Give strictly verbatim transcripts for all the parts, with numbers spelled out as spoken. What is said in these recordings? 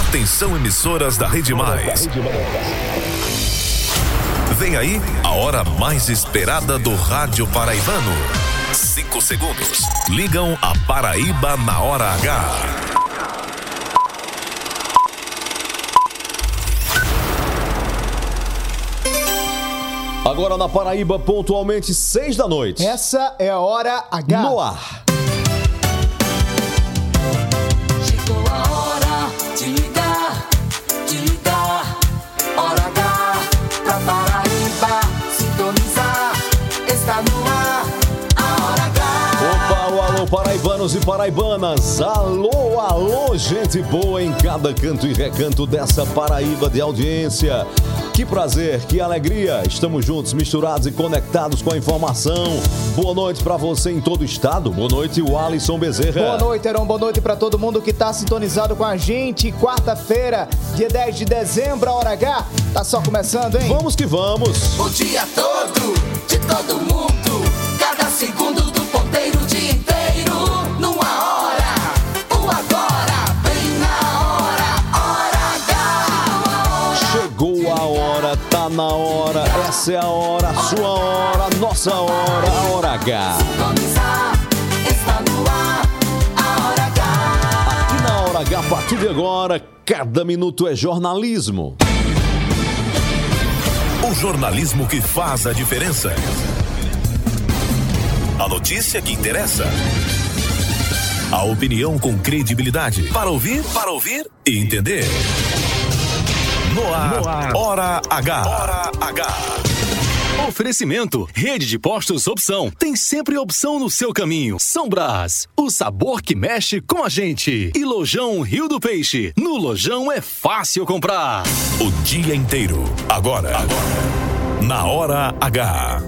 Atenção, emissoras da Rede Mais. Vem aí a hora mais esperada do rádio paraibano. Cinco segundos. Ligam a Paraíba na hora H. Agora na Paraíba, pontualmente seis da noite. Essa é a hora H. No ar. Chegou a hora de ligar, de ligar. Hora H pra Paraíba sintonizar. Está no ar a hora H. Opa, o alô paraibanos e paraibanas. Alô, alô, gente boa em cada canto e recanto dessa Paraíba de audiência. Que prazer, que alegria. Estamos juntos, misturados e conectados com a informação. Boa noite pra você em todo o estado. Boa noite, o Alisson Bezerra. Boa noite, Heron. Boa noite pra todo mundo que tá sintonizado com a gente. Quarta-feira, dia dez de dezembro, a hora H. Tá só começando, hein? Vamos que vamos. O dia todo, de todo mundo. Cada segundo do ponteiro, o dia inteiro. Numa hora, o agora, bem na hora. Hora H. Chegou a hora, tá na hora. Essa é a hora, a sua hora, a nossa hora, a hora H. Sintonizar, está no ar, a hora H. Aqui na hora H, a partir de agora, cada minuto é jornalismo. O jornalismo que faz a diferença. A notícia que interessa. A opinião com credibilidade. Para ouvir, para ouvir e entender. No ar, no ar. Hora H. Hora H. Oferecimento, Rede de Postos Opção. Tem sempre opção no seu caminho. São Brás, o sabor que mexe com a gente. E Lojão Rio do Peixe. No Lojão é fácil comprar. O dia inteiro. Agora. Agora. Na Hora H.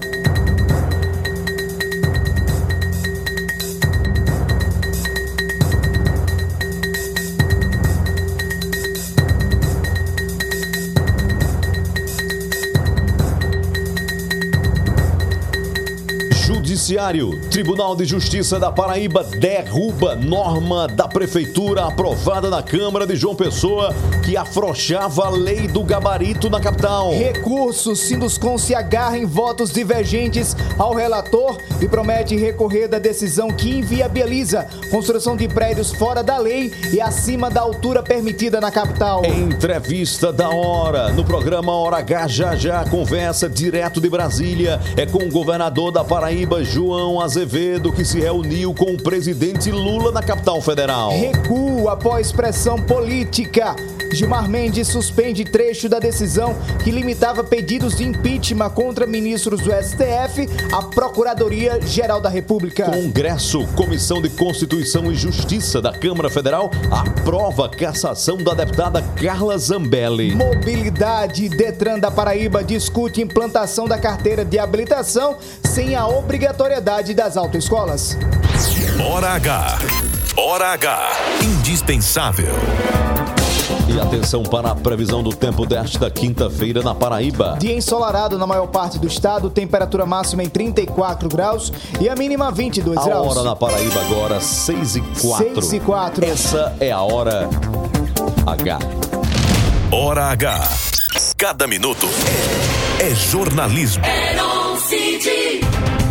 Judiciário, Tribunal de Justiça da Paraíba derruba norma da Prefeitura aprovada na Câmara de João Pessoa que afrouxava a lei do gabarito na capital. Recurso, Sinduscom se agarra em votos divergentes ao relator e promete recorrer da decisão que inviabiliza construção de prédios fora da lei e acima da altura permitida na capital. Entrevista da hora, no programa Hora H, já já conversa direto de Brasília, é com o governador da Paraíba, João Azevedo, que se reuniu com o presidente Lula na capital federal. Recuo após pressão política. Gilmar Mendes suspende trecho da decisão que limitava pedidos de impeachment contra ministros do S T F à Procuradoria-Geral da República. Congresso, Comissão de Constituição e Justiça da Câmara Federal aprova a cassação da deputada Carla Zambelli. Mobilidade, Detran da Paraíba discute implantação da carteira de habilitação sem a obrigatoriedade das autoescolas. Hora H. Hora H. Indispensável. E atenção para a previsão do tempo desta quinta-feira na Paraíba. Dia ensolarado na maior parte do estado, temperatura máxima em trinta e quatro graus e a mínima vinte e dois a graus. A hora na Paraíba agora, seis e quatro. seis e quatro. Essa é a Hora H. Hora H. Cada minuto é, é jornalismo. Heron City.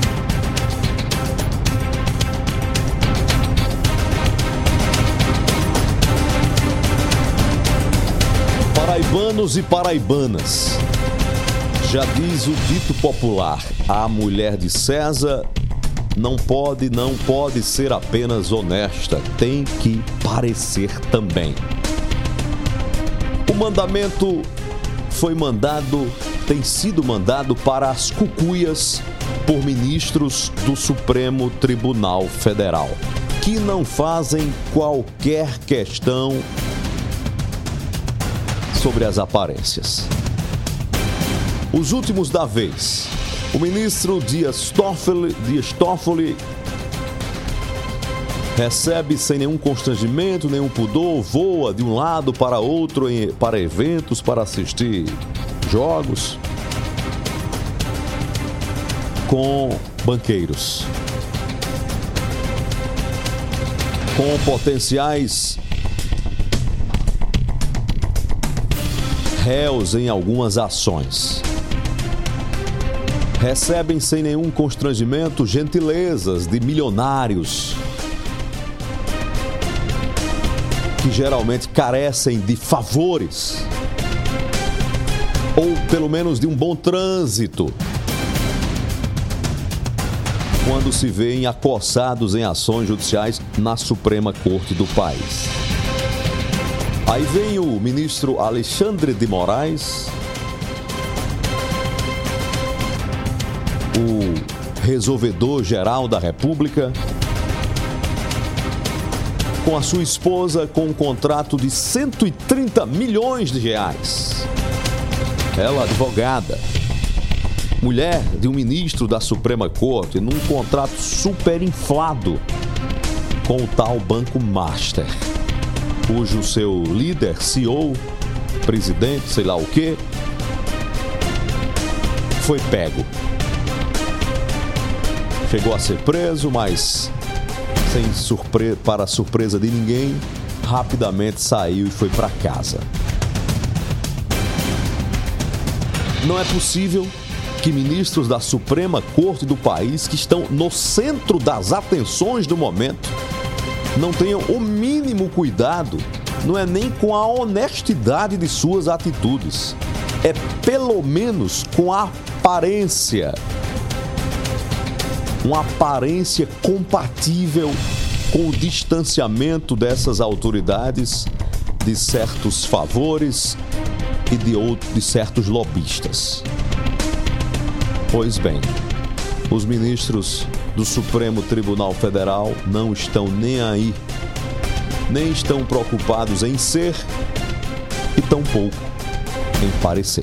Paraibanos e paraibanas, já diz o dito popular, a mulher de César não pode, não pode ser apenas honesta, tem que parecer também. O mandamento foi mandado, tem sido mandado para as cucuias por ministros do Supremo Tribunal Federal, que não fazem qualquer questão sobre as aparências. Os últimos da vez, o ministro Dias Toffoli, Dias Toffoli recebe sem nenhum constrangimento, nenhum pudor, voa de um lado para outro para eventos, para assistir jogos com banqueiros, com potenciais réus em algumas ações. Recebem sem nenhum constrangimento gentilezas de milionários que geralmente carecem de favores ou pelo menos de um bom trânsito quando se veem acossados em ações judiciais na Suprema Corte do país. Aí vem o ministro Alexandre de Moraes, o resolvedor geral da República, com a sua esposa com um contrato de cento e trinta milhões de reais. Ela, advogada, mulher de um ministro da Suprema Corte, num contrato super inflado com o tal Banco Master, cujo seu líder, C E O, presidente, sei lá o quê, foi pego. Chegou a ser preso, mas sem surpre... para surpresa de ninguém, rapidamente saiu e foi para casa. Não é possível que ministros da Suprema Corte do país, que estão no centro das atenções do momento, não tenham o mínimo cuidado, não é nem com a honestidade de suas atitudes, é pelo menos com a aparência, uma aparência compatível com o distanciamento dessas autoridades de certos favores e de, outros, de certos lobistas. Pois bem, os ministros do Supremo Tribunal Federal não estão nem aí, nem estão preocupados em ser e tampouco em parecer.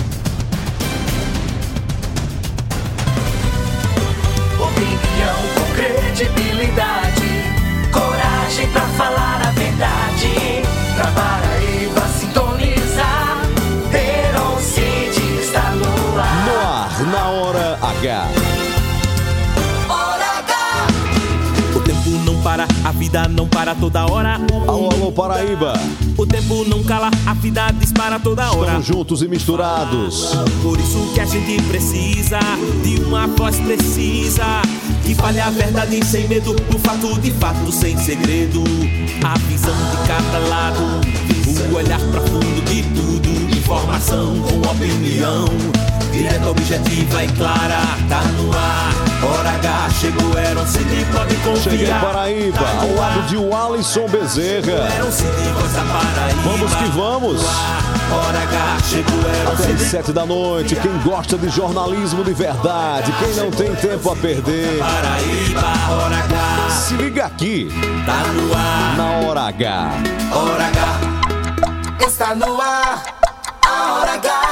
Opinião com credibilidade, coragem pra falar a verdade. Pra Paraíba sintonizar, Heron Cid está no ar. No ar, na hora H. Hora H. O tempo não para, a vida não para toda hora. Alô, alô, Paraíba. O tempo não cala, a vida dispara toda hora. Estamos juntos e misturados. Por isso que a gente precisa de uma voz precisa, que fale a verdade sem medo, o fato de fato sem segredo. A visão de cada lado, o olhar profundo de tudo. Informação com opinião, direta, objetiva e clara. Tá no ar, Hora H, chegou, Heron Cid, pode confiar. Cheguei em Paraíba, tá ao lado de Alisson Bezerra. Heron Cid, voz da Paraíba. Vamos que vamos. Hora H, chegou, Heron Até às Cid. sete da noite, quem gosta de jornalismo de verdade, quem não tem tempo a perder, Paraíba, Hora H, se liga aqui, tá no ar, na Hora H. Hora H. Está no ar, a Hora H.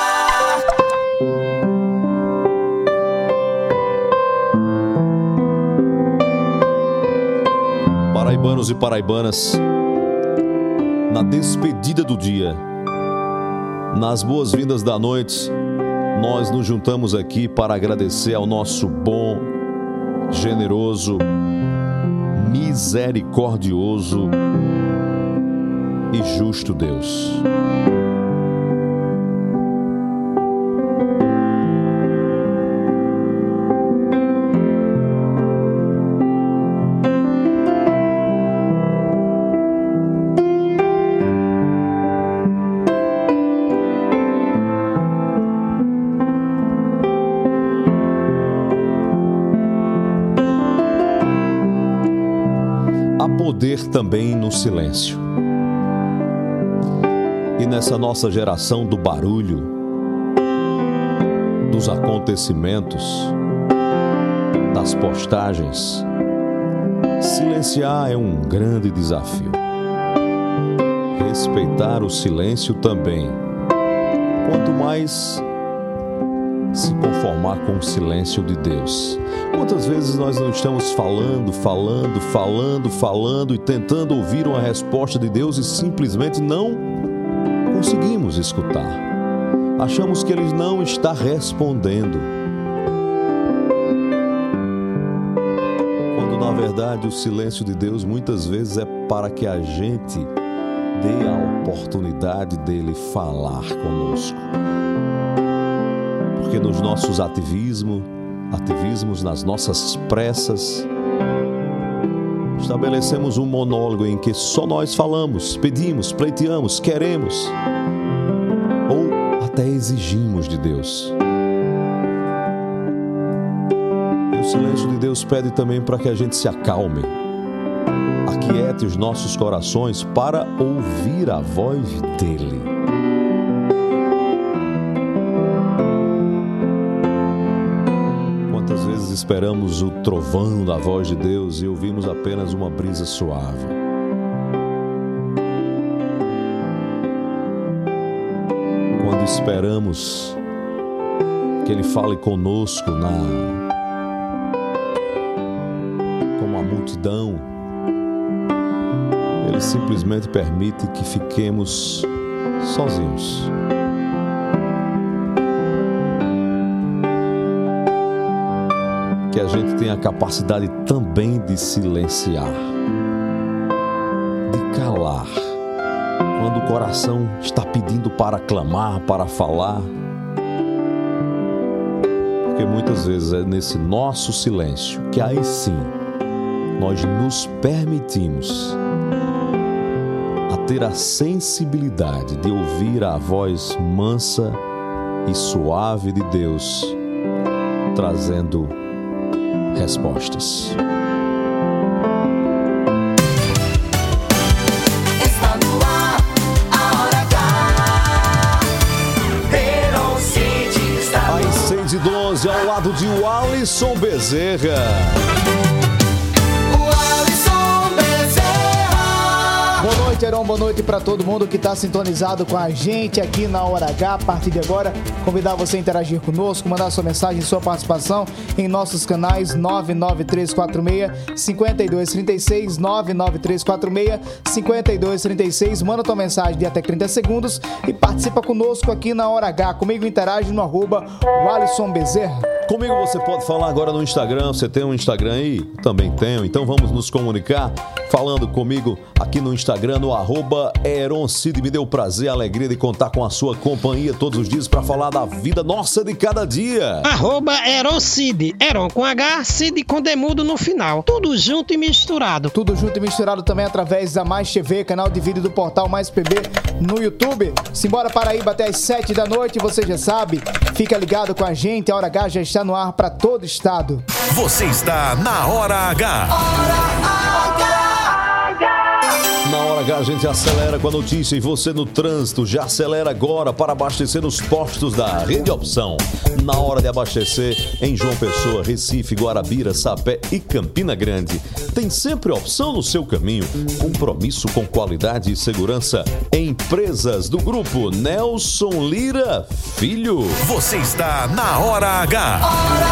Paraibanos e paraibanas, na despedida do dia, nas boas-vindas da noite, nós nos juntamos aqui para agradecer ao nosso bom, generoso, misericordioso e justo Deus. Poder também no silêncio. E nessa nossa geração do barulho, dos acontecimentos, das postagens, silenciar é um grande desafio. Respeitar o silêncio também. Quanto mais se conformar com o silêncio de Deus. Quantas vezes nós não estamos falando, falando, falando, falando e tentando ouvir uma resposta de Deus e simplesmente não conseguimos escutar. Achamos que Ele não está respondendo. Quando na verdade o silêncio de Deus muitas vezes é para que a gente dê a oportunidade dele falar conosco. Porque nos nossos ativismos, ativismos, nas nossas pressas, estabelecemos um monólogo em que só nós falamos, pedimos, pleiteamos, queremos ou até exigimos de Deus. E o silêncio de Deus pede também para que a gente se acalme, aquiete os nossos corações para ouvir a voz dele. Quantas vezes esperamos o trovão da voz de Deus e ouvimos apenas uma brisa suave? Quando esperamos que ele fale conosco na como a multidão, ele simplesmente permite que fiquemos sozinhos. Que a gente tenha a capacidade também de silenciar, de calar, quando o coração está pedindo para clamar, para falar. Porque muitas vezes é nesse nosso silêncio que aí sim nós nos permitimos a ter a sensibilidade de ouvir a voz mansa e suave de Deus, trazendo respostas. Está no ar, a hora H. Heron City está no ar. Às seis e doze, ao lado de Alisson Bezerra. Boa noite, Heron. Boa noite para todo mundo que está sintonizado com a gente aqui na Hora H. A partir de agora, convidar você a interagir conosco, mandar sua mensagem, sua participação em nossos canais nove nove três quatro seis, cinco dois três seis, nove nove três quatro seis, cinco dois três seis. Manda tua mensagem de até trinta segundos e participa conosco aqui na Hora H. Comigo interage no arroba Alisson Bezerra. Comigo você pode falar agora no Instagram. Você tem um Instagram aí? Também tenho. Então vamos nos comunicar falando comigo aqui no Instagram, no arroba Heron Cid. Me deu o prazer, a alegria de contar com a sua companhia todos os dias para falar da vida nossa de cada dia. Arroba Heron Cid. Heron com H, Cid com demudo no final. Tudo junto e misturado. Tudo junto e misturado também através da Mais T V, canal de vídeo do portal Mais P B no YouTube. Simbora Paraíba até as sete da noite, você já sabe. Fica ligado com a gente, a Hora H já está no ar para todo o estado. Você está na Hora H. Na Hora H a gente acelera com a notícia e você no trânsito já acelera agora para abastecer os postos da Rede Opção. Na hora de abastecer em João Pessoa, Recife, Guarabira, Sapé e Campina Grande. Tem sempre opção no seu caminho. Compromisso com qualidade e segurança. Empresas do grupo Nelson Lira Filho. Você está na Hora H.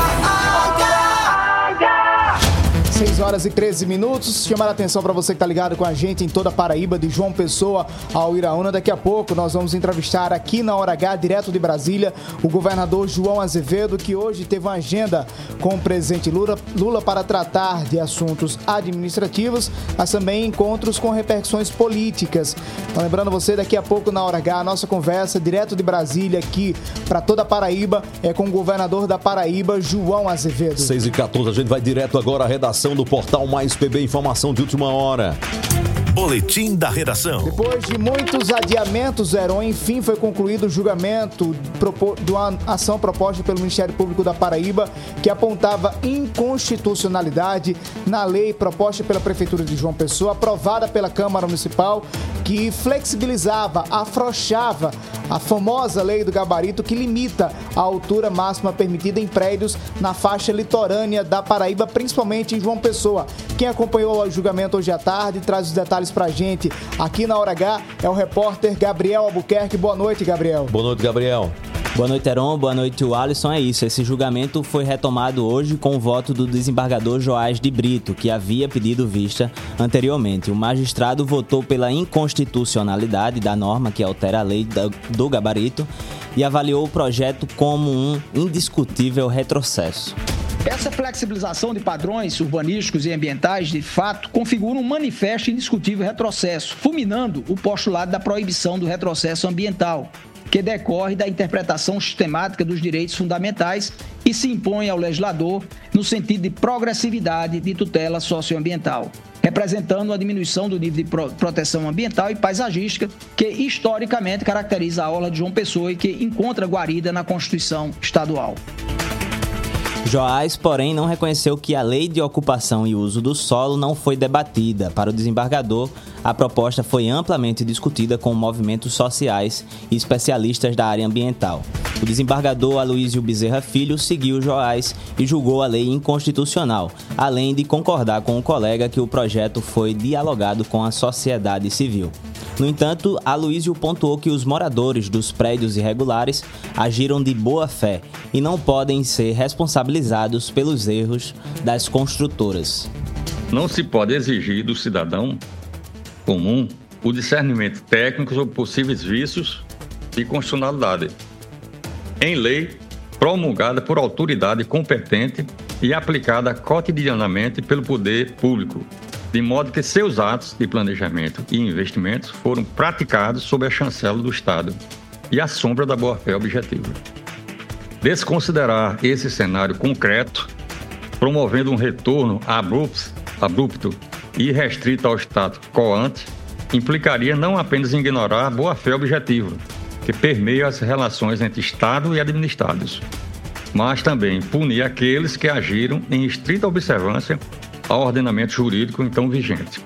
seis horas e treze minutos. Chamar a atenção para você que está ligado com a gente em toda a Paraíba, de João Pessoa ao Iraúna. Daqui a pouco nós vamos entrevistar aqui na Hora H, direto de Brasília, o governador João Azevedo, que hoje teve uma agenda com o presidente Lula, Lula para tratar de assuntos administrativos, mas também encontros com repercussões políticas. Então, lembrando você, daqui a pouco na Hora H, a nossa conversa direto de Brasília aqui para toda a Paraíba é com o governador da Paraíba, João Azevedo. seis e quatorze, a gente vai direto agora à redação do portal Mais P B, informação de última hora. Boletim da redação. Depois de muitos adiamentos, Heron, enfim foi concluído o julgamento de uma ação proposta pelo Ministério Público da Paraíba que apontava inconstitucionalidade na lei proposta pela Prefeitura de João Pessoa, aprovada pela Câmara Municipal, que flexibilizava, afrouxava a famosa lei do gabarito que limita a altura máxima permitida em prédios na faixa litorânea da Paraíba, principalmente em João Pessoa. Quem acompanhou o julgamento hoje à tarde traz os detalhes pra gente aqui na Hora H é o repórter Gabriel Albuquerque. Boa noite, Gabriel. Boa noite, Gabriel. Boa noite, Heron. Boa noite, Alisson. É isso, esse julgamento foi retomado hoje com o voto do desembargador Joás de Brito, que havia pedido vista anteriormente. O magistrado votou pela inconstitucionalidade da norma que altera a lei do gabarito e avaliou o projeto como um indiscutível retrocesso. Essa flexibilização de padrões urbanísticos e ambientais, de fato, configura um manifesto e indiscutível retrocesso, fulminando o postulado da proibição do retrocesso ambiental, que decorre da interpretação sistemática dos direitos fundamentais e se impõe ao legislador no sentido de progressividade de tutela socioambiental, representando uma diminuição do nível de proteção ambiental e paisagística que historicamente caracteriza a orla de João Pessoa e que encontra guarida na Constituição Estadual. Joás, porém, não reconheceu que a lei de ocupação e uso do solo não foi debatida. Para o desembargador, a proposta foi amplamente discutida com movimentos sociais e especialistas da área ambiental. O desembargador Aloísio Bezerra Filho seguiu Joás e julgou a lei inconstitucional, além de concordar com o colega que o projeto foi dialogado com a sociedade civil. No entanto, Aloísio pontuou que os moradores dos prédios irregulares agiram de boa fé e não podem ser responsabilizados pelos erros das construtoras. Não se pode exigir do cidadão comum o discernimento técnico sobre possíveis vícios de constitucionalidade em lei promulgada por autoridade competente e aplicada cotidianamente pelo poder público, de modo que seus atos de planejamento e investimentos foram praticados sob a chancela do Estado e à sombra da boa-fé objetiva. Desconsiderar esse cenário concreto, promovendo um retorno abrupto, abrupto e restrito ao status quo ante, implicaria não apenas ignorar a boa-fé objetiva, que permeia as relações entre Estado e administrados, mas também punir aqueles que agiram em estrita observância ao ordenamento jurídico então vigente.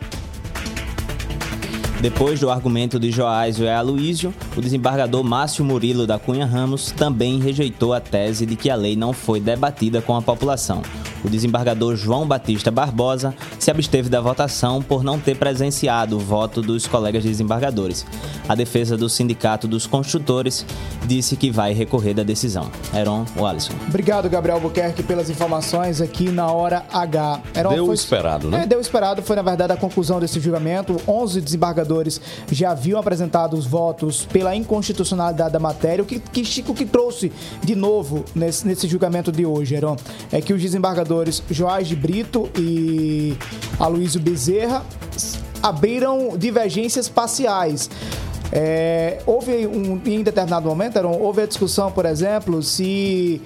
Depois do argumento de Joásio e Aloísio, o desembargador Márcio Murilo da Cunha Ramos também rejeitou a tese de que a lei não foi debatida com a população. O desembargador João Batista Barbosa se absteve da votação por não ter presenciado o voto dos colegas desembargadores. A defesa do Sindicato dos Construtores disse que vai recorrer da decisão. Heron, o Alisson. Obrigado, Gabriel Albuquerque, pelas informações aqui na Hora H. Heron, deu foi... esperado, né? É, deu esperado. Foi, na verdade, a conclusão desse julgamento. onze desembargadores já haviam apresentado os votos pela inconstitucionalidade da matéria. O que, que Chico que trouxe de novo nesse, nesse julgamento de hoje, Heron, é que os desembargadores Joás de Brito e Aloísio Bezerra abriram divergências parciais. É, houve um, em determinado momento, houve a discussão, por exemplo, se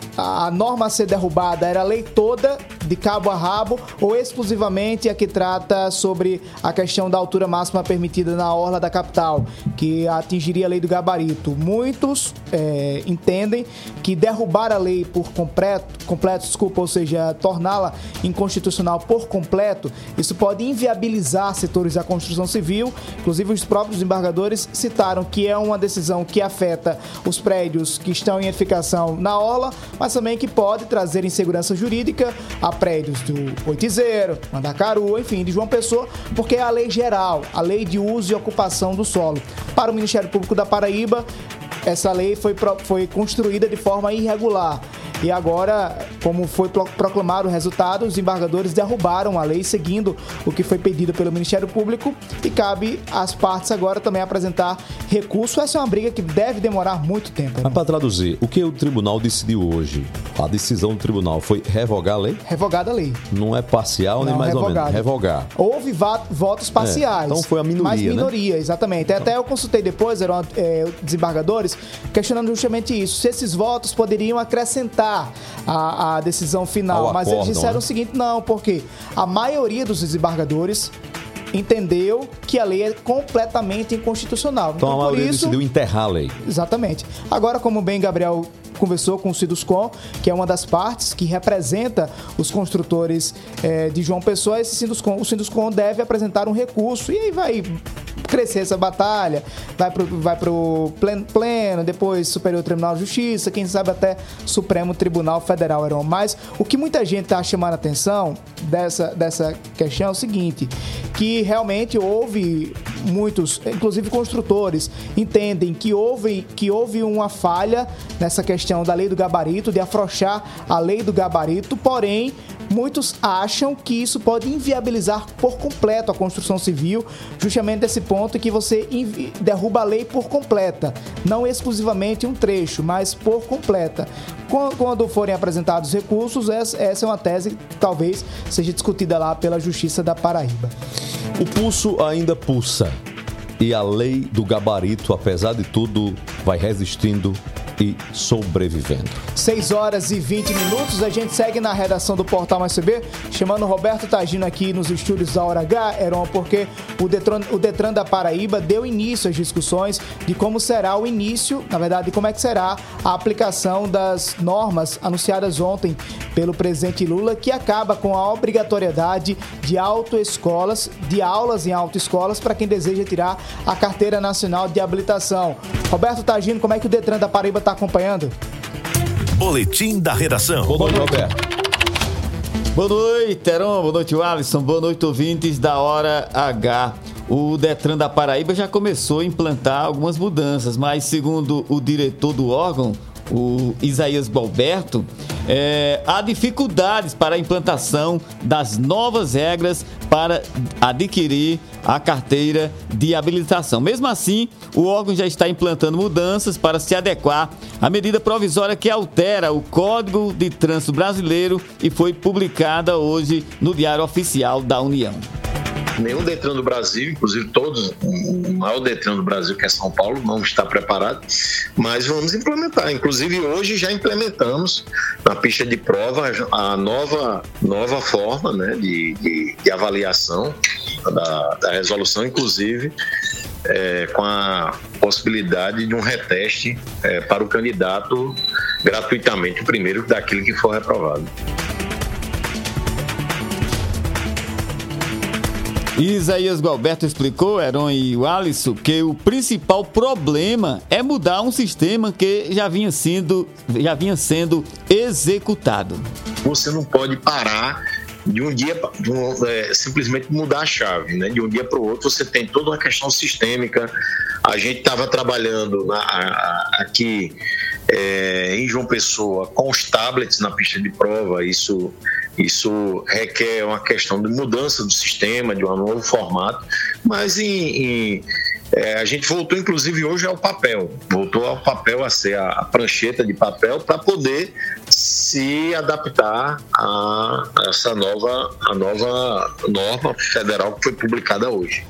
a norma a ser derrubada era a lei toda, de cabo a rabo, ou exclusivamente a que trata sobre a questão da altura máxima permitida na orla da capital, que atingiria a lei do gabarito. Muitos é, entendem que derrubar a lei por completo, completo, desculpa, ou seja, torná-la inconstitucional por completo, isso pode inviabilizar setores da construção civil. Inclusive, os próprios desembargadores citaram que é uma decisão que afeta os prédios que estão em edificação na orla, mas também que pode trazer insegurança jurídica a prédios do Oitizeiro, Mandacaru, enfim, de João Pessoa, porque é a lei geral, a lei de uso e ocupação do solo. Para o Ministério Público da Paraíba, essa lei foi, foi construída de forma irregular. E agora, como foi proclamado o resultado, os embargadores derrubaram a lei, seguindo o que foi pedido pelo Ministério Público, e cabe às partes agora também apresentar recurso. Essa é uma briga que deve demorar muito tempo. Mas para traduzir, o que o tribunal decidiu hoje? A decisão do tribunal foi revogar a lei? Revogada a lei. Não é parcial, Não, nem mais revogado. ou menos. Revogar. Houve votos parciais. É, então foi a minoria, Mas minoria, né? Exatamente. Até eu consultei depois, eram é, desembargadores, questionando justamente isso. Se esses votos poderiam acrescentar A, a decisão final, Ao mas acórdão, eles disseram né? o seguinte, não, porque a maioria dos desembargadores entendeu que a lei é completamente inconstitucional. Então, então a maioria por isso, decidiu enterrar a lei. Exatamente. Agora, como bem Gabriel conversou com o Siduscom, que é uma das partes que representa os construtores é, de João Pessoa, esse Siduscom, o Siduscom deve apresentar um recurso e aí vai crescer essa batalha, vai pro, vai pro pleno, pleno, depois Superior Tribunal de Justiça, quem sabe até Supremo Tribunal Federal, Heron. Mas o que muita gente está chamando a atenção dessa, dessa questão é o seguinte, que realmente houve muitos, inclusive construtores, entendem que houve, que houve uma falha nessa questão da lei do gabarito, de afrouxar a lei do gabarito, porém, muitos acham que isso pode inviabilizar por completo a construção civil, justamente esse ponto que você invi- derruba a lei por completa, não exclusivamente um trecho, mas por completa. Quando, quando forem apresentados recursos, essa, essa é uma tese que talvez seja discutida lá pela Justiça da Paraíba. O pulso ainda pulsa e a lei do gabarito, apesar de tudo, vai resistindo e sobrevivendo. seis horas e vinte minutos, a gente segue na redação do Portal Mais C B, chamando o Roberto Tagino aqui nos estúdios da Hora H, Heron, porque o Detran, o Detran da Paraíba deu início às discussões de como será o início, na verdade, como é que será a aplicação das normas anunciadas ontem pelo presidente Lula, que acaba com a obrigatoriedade de autoescolas, de aulas em autoescolas para quem deseja tirar a Carteira Nacional de Habilitação. Roberto Tagino, como é que o Detran da Paraíba está acompanhando? Boletim da Redação. Boa noite, Roberto. Boa noite, Heron. Boa noite, Alisson. Boa noite, ouvintes da Hora H. O Detran da Paraíba já começou a implantar algumas mudanças, mas segundo o diretor do órgão, o Isaías Gualberto, é, há dificuldades para a implantação das novas regras para adquirir a carteira de habilitação. Mesmo assim, o órgão já está implantando mudanças para se adequar à medida provisória que altera o Código de Trânsito Brasileiro e foi publicada hoje no Diário Oficial da União. Nenhum Detran do Brasil, inclusive todos, o maior Detran do Brasil, que é São Paulo, não está preparado, mas vamos implementar. Inclusive, hoje já implementamos na pista de prova a nova, nova forma, né, de, de, de avaliação da, da resolução, inclusive é, com a possibilidade de um reteste é, para o candidato gratuitamente, o primeiro daquele que for reprovado. Isaías Gualberto explicou, Heron e o Alisson, que o principal problema é mudar um sistema que já vinha sendo, já vinha sendo executado. Você não pode parar de um dia, de um, é, simplesmente mudar a chave, né? De um dia para o outro você tem toda uma questão sistêmica. A gente estava trabalhando na, a, aqui é, em João Pessoa com os tablets na pista de prova, isso... Isso requer uma questão de mudança do sistema, de um novo formato, mas em, em, é, a gente voltou inclusive hoje ao papel, voltou ao papel a ser a, a prancheta de papel para poder se adaptar a, a essa nova, a nova norma federal que foi publicada hoje.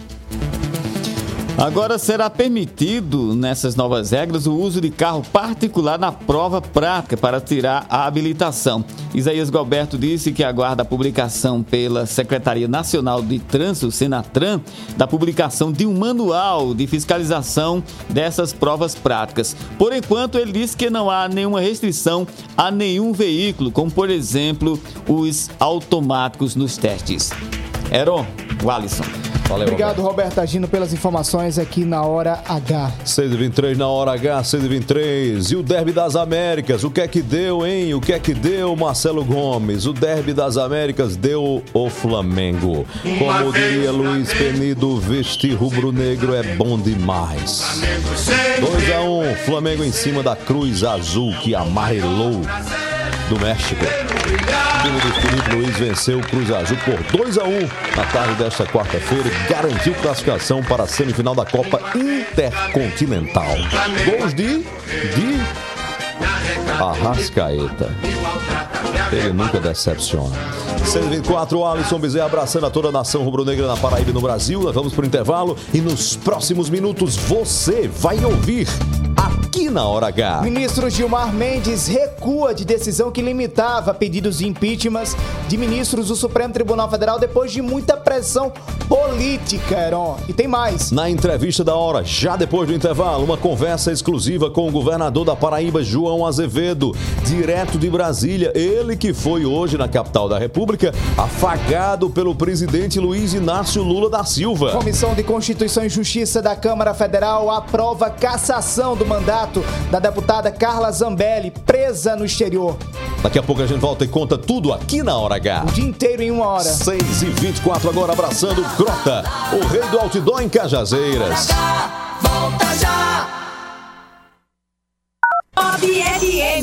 Agora será permitido, nessas novas regras, o uso de carro particular na prova prática para tirar a habilitação. Isaías Gualberto disse que aguarda a publicação pela Secretaria Nacional de Trânsito, Senatran, da publicação de um manual de fiscalização dessas provas práticas. Por enquanto, ele disse que não há nenhuma restrição a nenhum veículo, como, por exemplo, os automáticos nos testes. Heron, o Alisson. Valeu, obrigado, Roberto Tagino, pelas informações aqui na Hora H. seis e vinte e três na Hora H, seis e vinte e três. E o Derby das Américas, o que é que deu, hein? O que é que deu, Marcelo Gomes? O Derby das Américas deu o Flamengo. Como diria Luiz Penido, vestir rubro-negro é bom demais. dois a um, Flamengo em cima da Cruz Azul, que amarelou do México. O time do Felipe Luiz venceu o Cruz Azul por dois a um na tarde desta quarta-feira e garantiu classificação para a semifinal da Copa Intercontinental. Gols de, de Arrascaeta. Ele nunca decepciona. seis e vinte e quatro, Alisson Bezerra abraçando a toda a nação rubro-negra na Paraíba e no Brasil. Nós vamos para o intervalo e nos próximos minutos você vai ouvir aqui na Hora H. Ministro Gilmar Mendes recua de decisão que limitava pedidos de impeachment de ministros do Supremo Tribunal Federal depois de muita pressão política, Heron. E tem mais. Na entrevista da hora, já depois do intervalo, uma conversa exclusiva com o governador da Paraíba, João Azevedo, direto de Brasília. Ele que foi hoje na capital da República, afagado pelo presidente Luiz Inácio Lula da Silva. Comissão de Constituição e Justiça da Câmara Federal aprova cassação do mandato da deputada Carla Zambelli, presa no exterior. Daqui a pouco a gente volta e conta tudo aqui na Hora H. O dia inteiro em uma hora. seis e vinte e quatro agora, abraçando Grota, o rei do outdoor em Cajazeiras. Volta já! Bob F M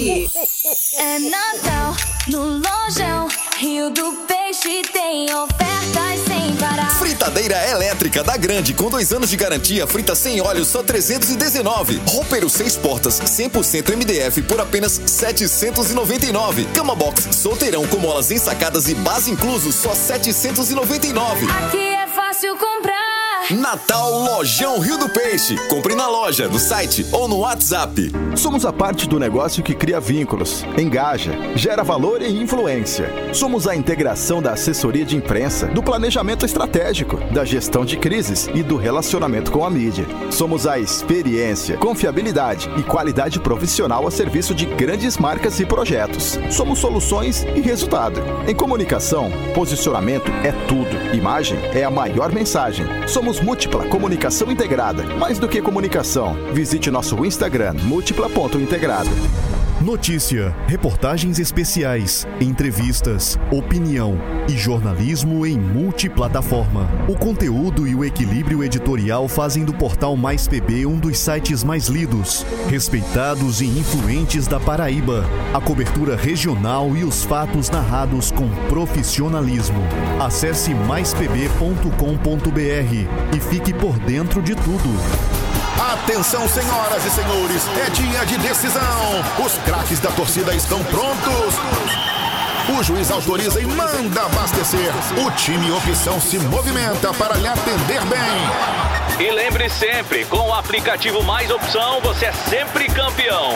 aqui. É Natal no Lojão Rio do Peixe, tem ofertas sem parar. Fritadeira elétrica da Grande com dois anos de garantia, frita sem óleo só trezentos e dezenove. Roupeiro seis portas cem por cento M D F por apenas setecentos e noventa e nove. Cama box solteirão com molas ensacadas e base incluso só setecentos e noventa e nove. Aqui é fácil comprar. Natal Lojão Rio do Peixe. Compre na loja, no site ou no WhatsApp. Somos a parte do negócio que cria vínculos, engaja, gera valor e influência. Somos a integração da assessoria de imprensa, do planejamento estratégico, da gestão de crises e do relacionamento com a mídia. Somos a experiência, confiabilidade e qualidade profissional a serviço de grandes marcas e projetos. Somos soluções e resultado. Em comunicação, posicionamento é tudo. Imagem é a maior mensagem. Somos Múltipla Comunicação Integrada. Mais do que comunicação, visite nosso Instagram, múltipla ponto integrada. Notícia, reportagens especiais, entrevistas, opinião e jornalismo em multiplataforma. O conteúdo e o equilíbrio editorial fazem do portal Mais P B um dos sites mais lidos, respeitados e influentes da Paraíba. A cobertura regional e os fatos narrados com profissionalismo. Acesse mais p b ponto com ponto b r e fique por dentro de tudo. Atenção, senhoras e senhores, é dia de decisão. Os craques da torcida estão prontos. O juiz autoriza e manda abastecer. O time Opção se movimenta para lhe atender bem. E lembre sempre, com o aplicativo Mais Opção, você é sempre campeão.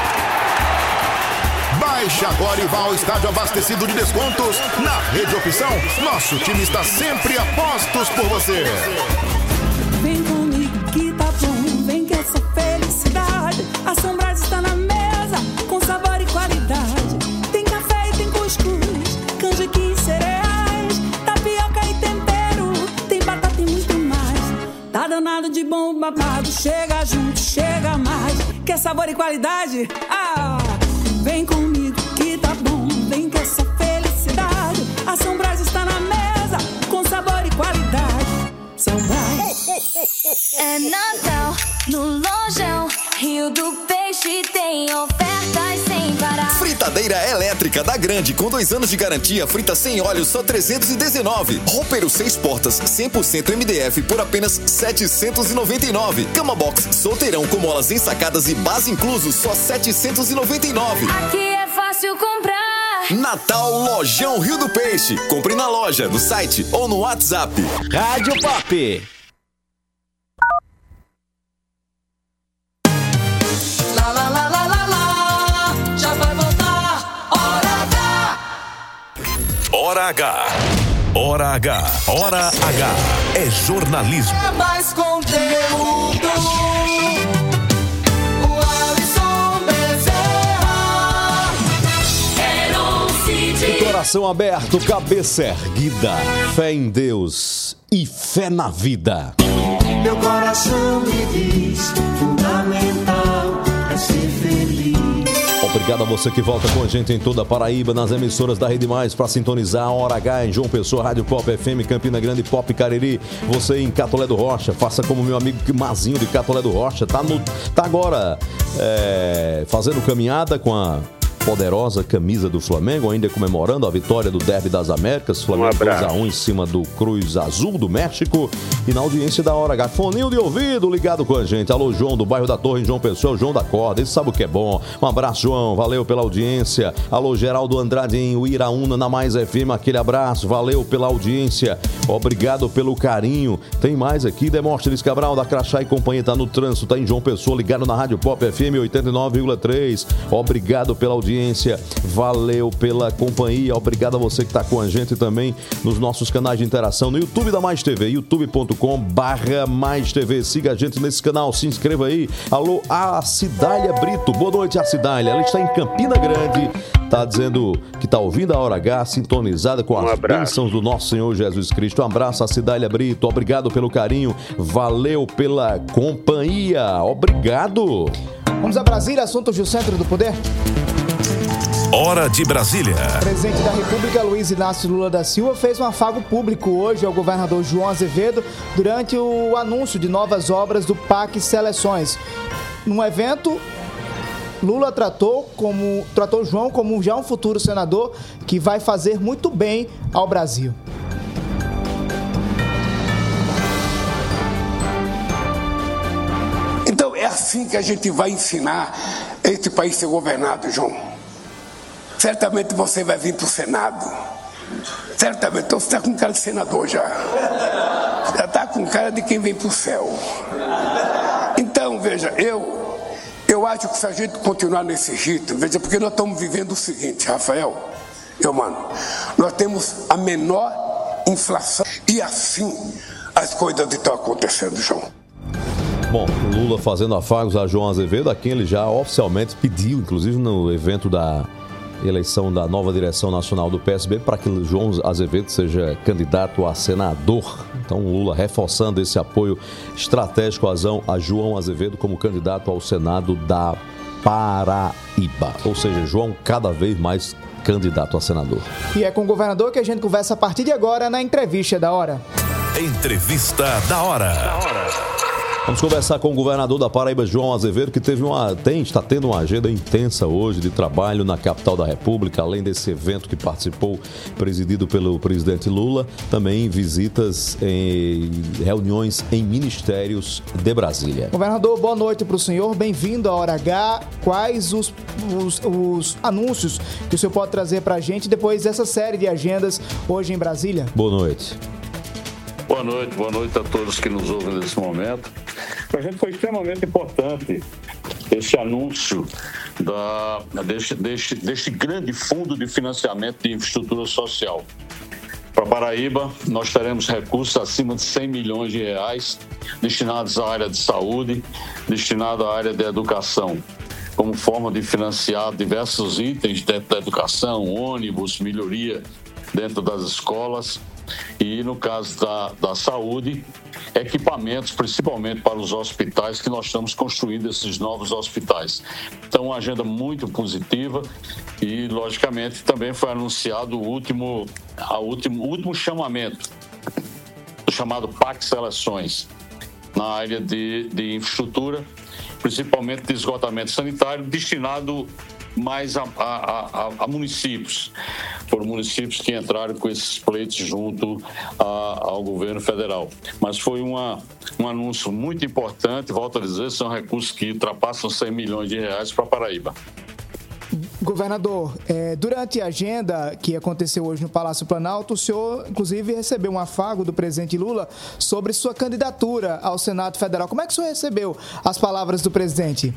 Baixe agora e vá ao estádio abastecido de descontos. Na Rede Opção, nosso time está sempre a postos por você. Vem comigo que tá bom, vem que essa felicidade. A São Brás está na mesa, com sabor e qualidade. Tem café e tem cuscuz, canjiquinha e cereais, tapioca e tempero, tem batata e muito mais. Tá danado de bom babado, chega junto, chega mais. Quer sabor e qualidade? Ah, vem comigo que tá bom, vem que essa felicidade. A São Brás está na mesa, com sabor e qualidade. São Brás. É Natal no Lojão Rio do Peixe, tem ofertas sem parar. Fritadeira elétrica da Grande com dois anos de garantia, frita sem óleo só trezentos e dezenove. Roupeiro seis portas cem por cento M D F por apenas setecentos e noventa e nove. Cama box solteirão com molas ensacadas e base incluso só setecentos e noventa e nove. Aqui é fácil comprar. Natal Lojão Rio do Peixe. Compre na loja, no site ou no WhatsApp. Rádio Pop. Lá, lá, lá, lá, lá, lá. Já vai voltar. Hora H. Hora H. Hora H. Hora H. É jornalismo. É mais conteúdo. Coração aberto, cabeça erguida, fé em Deus e fé na vida. Meu coração me diz, fundamental é ser feliz. Obrigado a você que volta com a gente em toda a Paraíba, nas emissoras da Rede Mais, para sintonizar a Hora H em João Pessoa, Rádio Pop F M, Campina Grande, Pop Cariri. Você em Catolé do Rocha, faça como meu amigo Mazinho de Catolé do Rocha, tá, no, tá agora é, fazendo caminhada com a poderosa camisa do Flamengo, ainda comemorando a vitória do Derby das Américas. Flamengo dois a um em cima do Cruz Azul do México. E na audiência da Hora H, foninho de ouvido ligado com a gente. Alô, João, do bairro da Torre, em João Pessoa, o João da Corda. Esse sabe o que é bom. Um abraço, João. Valeu pela audiência. Alô, Geraldo Andrade em Uiraúna, na Mais F M. Aquele abraço. Valeu pela audiência. Obrigado pelo carinho. Tem mais aqui. Demóstenes Cabral, da Crachá e Companhia, tá no trânsito, tá em João Pessoa, ligado na Rádio Pop F M oitenta e nove vírgula três. Obrigado pela audiência. Valeu pela companhia, obrigado a você que está com a gente também nos nossos canais de interação no YouTube da Mais T V, youtube ponto com barra Mais T V. Siga a gente nesse canal, se inscreva aí. Alô, a Cidália Brito, boa noite, a Cidália, ela está em Campina Grande, está dizendo que está ouvindo a Hora H, sintonizada com as bênçãos do nosso Senhor Jesus Cristo. Um abraço a Cidália Brito, obrigado pelo carinho, valeu pela companhia, obrigado. Vamos a Brasília, assuntos do Centro do Poder. Hora de Brasília. O presidente da República, Luiz Inácio Lula da Silva, fez um afago público hoje ao governador João Azevedo durante o anúncio de novas obras do P A C Seleções. Num evento Lula tratou, como, tratou João como já um futuro senador que vai fazer muito bem ao Brasil. Então é assim que a gente vai ensinar esse país a ser governado, João. Certamente você vai vir para o Senado. Certamente. Então você está com cara de senador já. Já está com cara de quem vem para o céu. Então, veja, eu, eu acho que se a gente continuar nesse jeito, veja, porque nós estamos vivendo o seguinte, Rafael, eu, mano, nós temos a menor inflação e assim as coisas estão acontecendo, João. Bom, Lula fazendo afagos a João Azevedo, a quem ele já oficialmente pediu, inclusive no evento da eleição da nova direção nacional do P S B, para que João Azevedo seja candidato a senador. Então, Lula reforçando esse apoio estratégico a João Azevedo como candidato ao Senado da Paraíba. Ou seja, João cada vez mais candidato a senador. E é com o governador que a gente conversa a partir de agora na Entrevista da Hora. Entrevista da Hora. Da hora. Vamos conversar com o governador da Paraíba, João Azevedo, que teve uma, tem, está tendo uma agenda intensa hoje de trabalho na capital da República, além desse evento que participou, presidido pelo presidente Lula, também visitas em reuniões em ministérios de Brasília. Governador, boa noite para o senhor, bem-vindo à Hora H. Quais os, os, os anúncios que o senhor pode trazer para a gente depois dessa série de agendas hoje em Brasília? Boa noite. Boa noite, boa noite a todos que nos ouvem nesse momento. Para a gente foi extremamente importante esse anúncio da, deste, deste, deste grande fundo de financiamento de infraestrutura social. Para Paraíba, nós teremos recursos acima de cem milhões de reais destinados à área de saúde, destinado à área de educação, como forma de financiar diversos itens dentro da educação, ônibus, melhoria dentro das escolas. E no caso da, da saúde, equipamentos principalmente para os hospitais, que nós estamos construindo esses novos hospitais. Então, uma agenda muito positiva e, logicamente, também foi anunciado o último, a último, o último chamamento, o chamado P A C Seleções, na área de, de infraestrutura, principalmente de esgotamento sanitário, destinado mais a, a, a, a municípios. Foram municípios que entraram com esses pleitos junto a, ao governo federal. Mas foi uma, um anúncio muito importante, volto a dizer, são recursos que ultrapassam cem milhões de reais para Paraíba. Governador, é, durante a agenda que aconteceu hoje no Palácio Planalto, o senhor, inclusive, recebeu um afago do presidente Lula sobre sua candidatura ao Senado Federal. Como é que o senhor recebeu as palavras do presidente?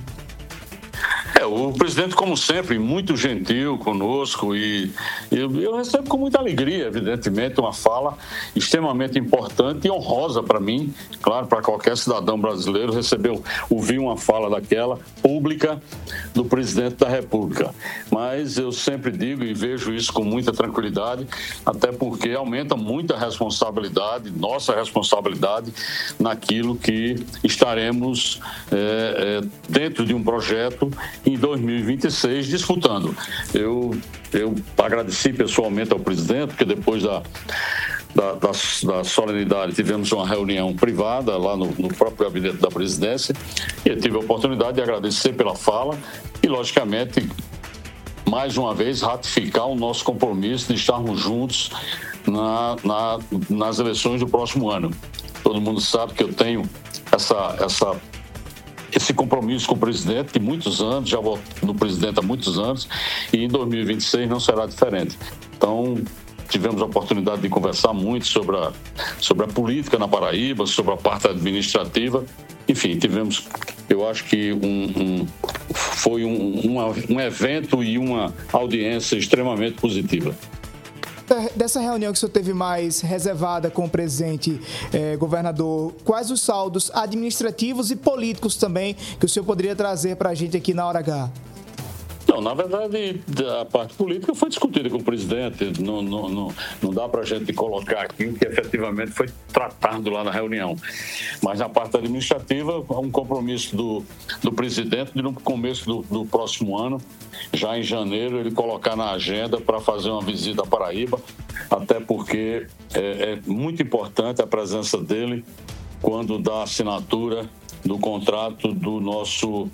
É, o presidente, como sempre, muito gentil conosco e eu, eu recebo com muita alegria, evidentemente, uma fala extremamente importante e honrosa para mim, claro, para qualquer cidadão brasileiro, receber, ouvir uma fala daquela pública do presidente da República. Mas eu sempre digo e vejo isso com muita tranquilidade, até porque aumenta muito a responsabilidade, nossa responsabilidade, naquilo que estaremos é, é, dentro de um projeto em dois mil e vinte e seis disputando. Eu, eu agradeci pessoalmente ao presidente, porque depois da, da, da, da solenidade tivemos uma reunião privada lá no, no próprio gabinete da presidência e eu tive a oportunidade de agradecer pela fala e, logicamente, mais uma vez ratificar o nosso compromisso de estarmos juntos na, na, nas eleições do próximo ano. Todo mundo sabe que eu tenho essa... essa esse compromisso com o presidente de muitos anos, já vou no presidente há muitos anos, e em dois mil e vinte e seis não será diferente. Então, tivemos a oportunidade de conversar muito sobre a, sobre a política na Paraíba, sobre a parte administrativa. Enfim, tivemos, eu acho que um, um, foi um, uma, um evento e uma audiência extremamente positiva. Dessa reunião que o senhor teve mais reservada com o presidente eh, governador, quais os saldos administrativos e políticos também que o senhor poderia trazer para a gente aqui na Hora H? Não, na verdade, a parte política foi discutida com o presidente, não, não, não, não dá para a gente colocar aqui o que efetivamente foi tratado lá na reunião. Mas na parte administrativa, um compromisso do, do presidente de no começo do, do próximo ano, já em janeiro, ele colocar na agenda para fazer uma visita à Paraíba, até porque é, é muito importante a presença dele quando dá assinatura do contrato do nosso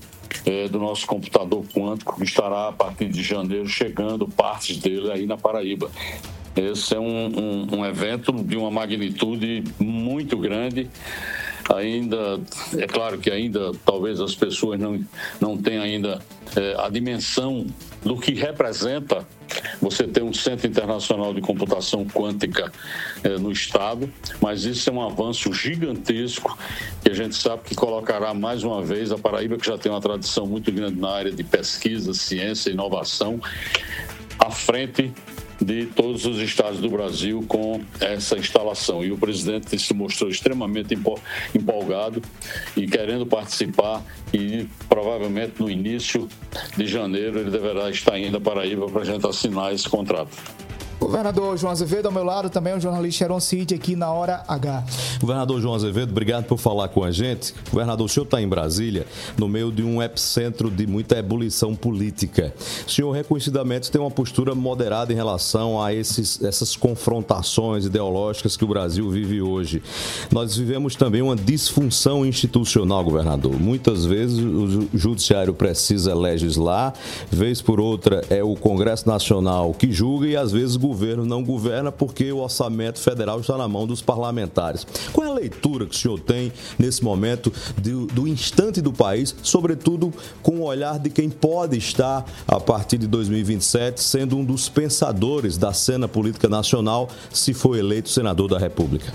é, do nosso computador quântico, que estará a partir de janeiro chegando partes dele aí na Paraíba. Esse é um, um, um evento de uma magnitude muito grande. Ainda, é claro que ainda talvez as pessoas não, não tenham ainda é, a dimensão do que representa você ter um Centro Internacional de Computação Quântica é, no Estado, mas isso é um avanço gigantesco que a gente sabe que colocará mais uma vez a Paraíba, que já tem uma tradição muito grande na área de pesquisa, ciência e inovação, à frente de todos os estados do Brasil com essa instalação. E o presidente se mostrou extremamente empolgado e querendo participar, e provavelmente no início de janeiro ele deverá estar indo à Paraíba para a gente assinar esse contrato. Governador João Azevedo, ao meu lado, também o jornalista Heron Cid aqui na Hora H. Governador João Azevedo, obrigado por falar com a gente. Governador, o senhor está em Brasília, no meio de um epicentro de muita ebulição política. O senhor reconhecidamente tem uma postura moderada em relação a esses, essas confrontações ideológicas que o Brasil vive hoje. Nós vivemos também uma disfunção institucional, governador. Muitas vezes o judiciário precisa legislar, vez por outra é o Congresso Nacional que julga e às vezes o governo não governa porque o orçamento federal está na mão dos parlamentares. Qual é a leitura que o senhor tem nesse momento do, do instante do país, sobretudo com o olhar de quem pode estar, a partir de dois mil e vinte e sete, sendo um dos pensadores da cena política nacional, se for eleito senador da República?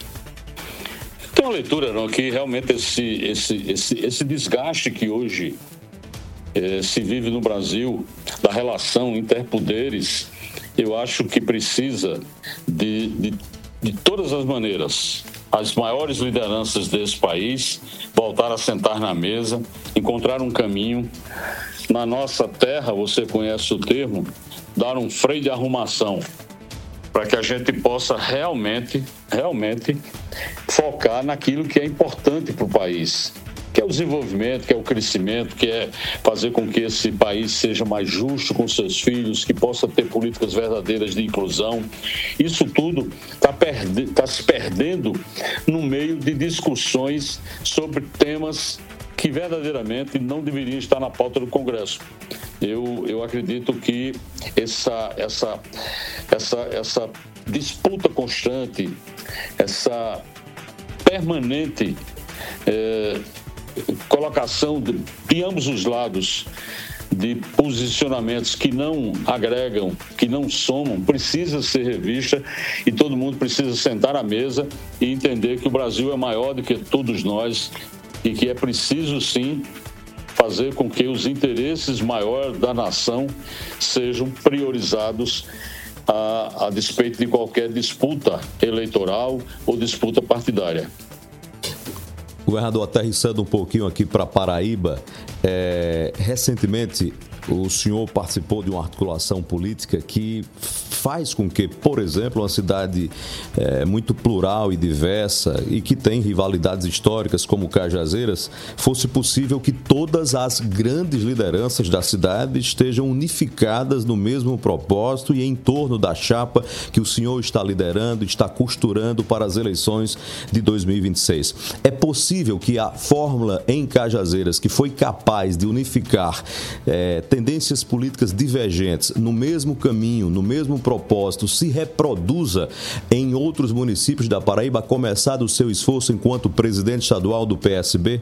Tem uma leitura, não, que realmente esse, esse, esse, esse desgaste que hoje eh, se vive no Brasil, da relação interpoderes, eu acho que precisa de, de, de todas as maneiras, as maiores lideranças desse país voltar a sentar na mesa, encontrar um caminho. Na nossa terra, você conhece o termo, dar um freio de arrumação, para que a gente possa realmente, realmente focar naquilo que é importante para o país, que é o desenvolvimento, que é o crescimento, que é fazer com que esse país seja mais justo com seus filhos, que possa ter políticas verdadeiras de inclusão. Isso tudo está perde- tá se perdendo no meio de discussões sobre temas que verdadeiramente não deveriam estar na pauta do Congresso. Eu, eu acredito que essa, essa, essa, essa disputa constante, essa permanente é, colocação de, de ambos os lados de posicionamentos que não agregam, que não somam, precisa ser revista e todo mundo precisa sentar à mesa e entender que o Brasil é maior do que todos nós e que é preciso, sim, fazer com que os interesses maiores da nação sejam priorizados a, a despeito de qualquer disputa eleitoral ou disputa partidária. Governador, aterrissando um pouquinho aqui para Paraíba, é, recentemente o senhor participou de uma articulação política que faz com que, por exemplo, uma cidade é, muito plural e diversa e que tem rivalidades históricas como Cajazeiras, fosse possível que todas as grandes lideranças da cidade estejam unificadas no mesmo propósito e em torno da chapa que o senhor está liderando, está costurando para as eleições de dois mil e vinte e seis. É possível que a fórmula em Cajazeiras, que foi capaz de unificar é, tendências políticas divergentes no mesmo caminho, no mesmo propósito, se reproduza em outros municípios da Paraíba, a começar do seu esforço enquanto presidente estadual do P S B?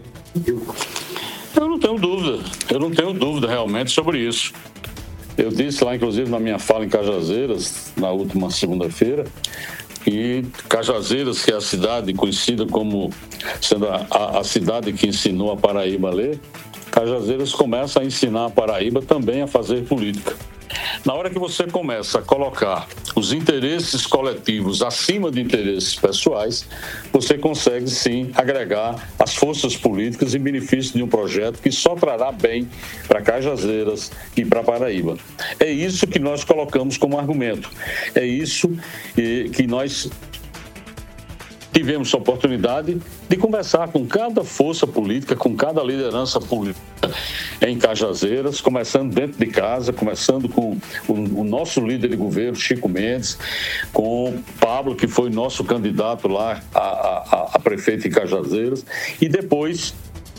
Eu não tenho dúvida, eu não tenho dúvida realmente sobre isso. Eu disse lá, inclusive, na minha fala em Cajazeiras, na última segunda-feira, que Cajazeiras, que é a cidade conhecida como sendo a, a, a cidade que ensinou a Paraíba a ler, Cajazeiras começa a ensinar a Paraíba também a fazer política. Na hora que você começa a colocar os interesses coletivos acima de interesses pessoais, você consegue sim agregar as forças políticas em benefício de um projeto que só trará bem para Cajazeiras e para Paraíba. É isso que nós colocamos como argumento. É isso que nós tivemos a oportunidade de conversar com cada força política, com cada liderança política em Cajazeiras, começando dentro de casa, começando com o, o nosso líder de governo, Chico Mendes, com Pablo, que foi nosso candidato lá a, a, a prefeito em Cajazeiras, e depois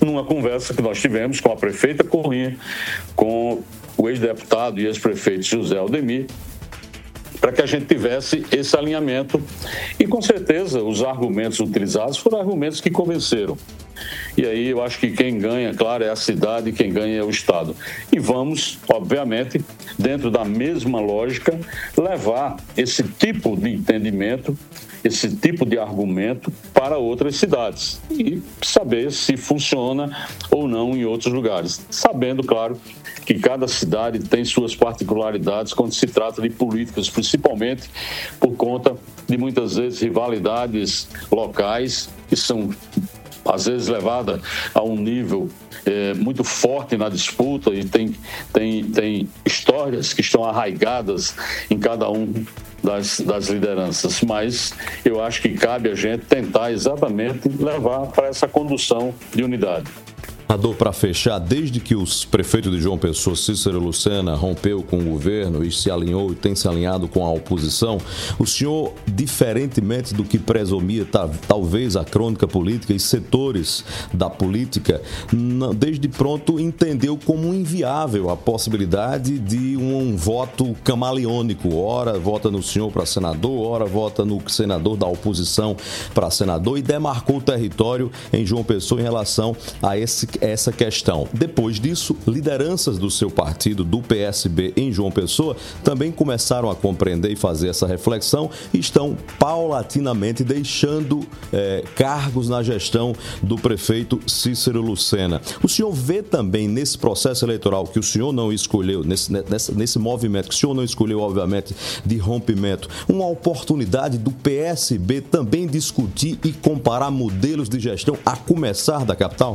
numa conversa que nós tivemos com a prefeita Corrinha, com o ex-deputado e ex-prefeito José Aldemir, para que a gente tivesse esse alinhamento. E, com certeza, os argumentos utilizados foram argumentos que convenceram. E aí eu acho que quem ganha, claro, é a cidade e quem ganha é o Estado. E vamos, obviamente, dentro da mesma lógica, levar esse tipo de entendimento, esse tipo de argumento para outras cidades e saber se funciona ou não em outros lugares. Sabendo, claro, que cada cidade tem suas particularidades quando se trata de políticas, principalmente por conta de muitas vezes rivalidades locais que são às vezes levada a um nível é, muito forte na disputa e tem, tem, tem histórias que estão arraigadas em cada um das, das lideranças. Mas eu acho que cabe a gente tentar exatamente levar para essa condução de unidade. Para fechar, desde que os prefeitos de João Pessoa, Cícero Lucena, rompeu com o governo e se alinhou e tem se alinhado com a oposição, o senhor, diferentemente do que presumia tá, talvez a crônica política e setores da política, desde pronto entendeu como inviável a possibilidade de um voto camaleônico. Ora vota no senhor para senador, ora vota no senador da oposição para senador, e demarcou o território em João Pessoa em relação a esse essa questão. Depois disso, lideranças do seu partido, do P S B em João Pessoa, também começaram a compreender e fazer essa reflexão e estão paulatinamente deixando é, cargos na gestão do prefeito Cícero Lucena. O senhor vê também nesse processo eleitoral que o senhor não escolheu, nesse, nesse, nesse movimento que o senhor não escolheu, obviamente, de rompimento, uma oportunidade do P S B também discutir e comparar modelos de gestão a começar da capital?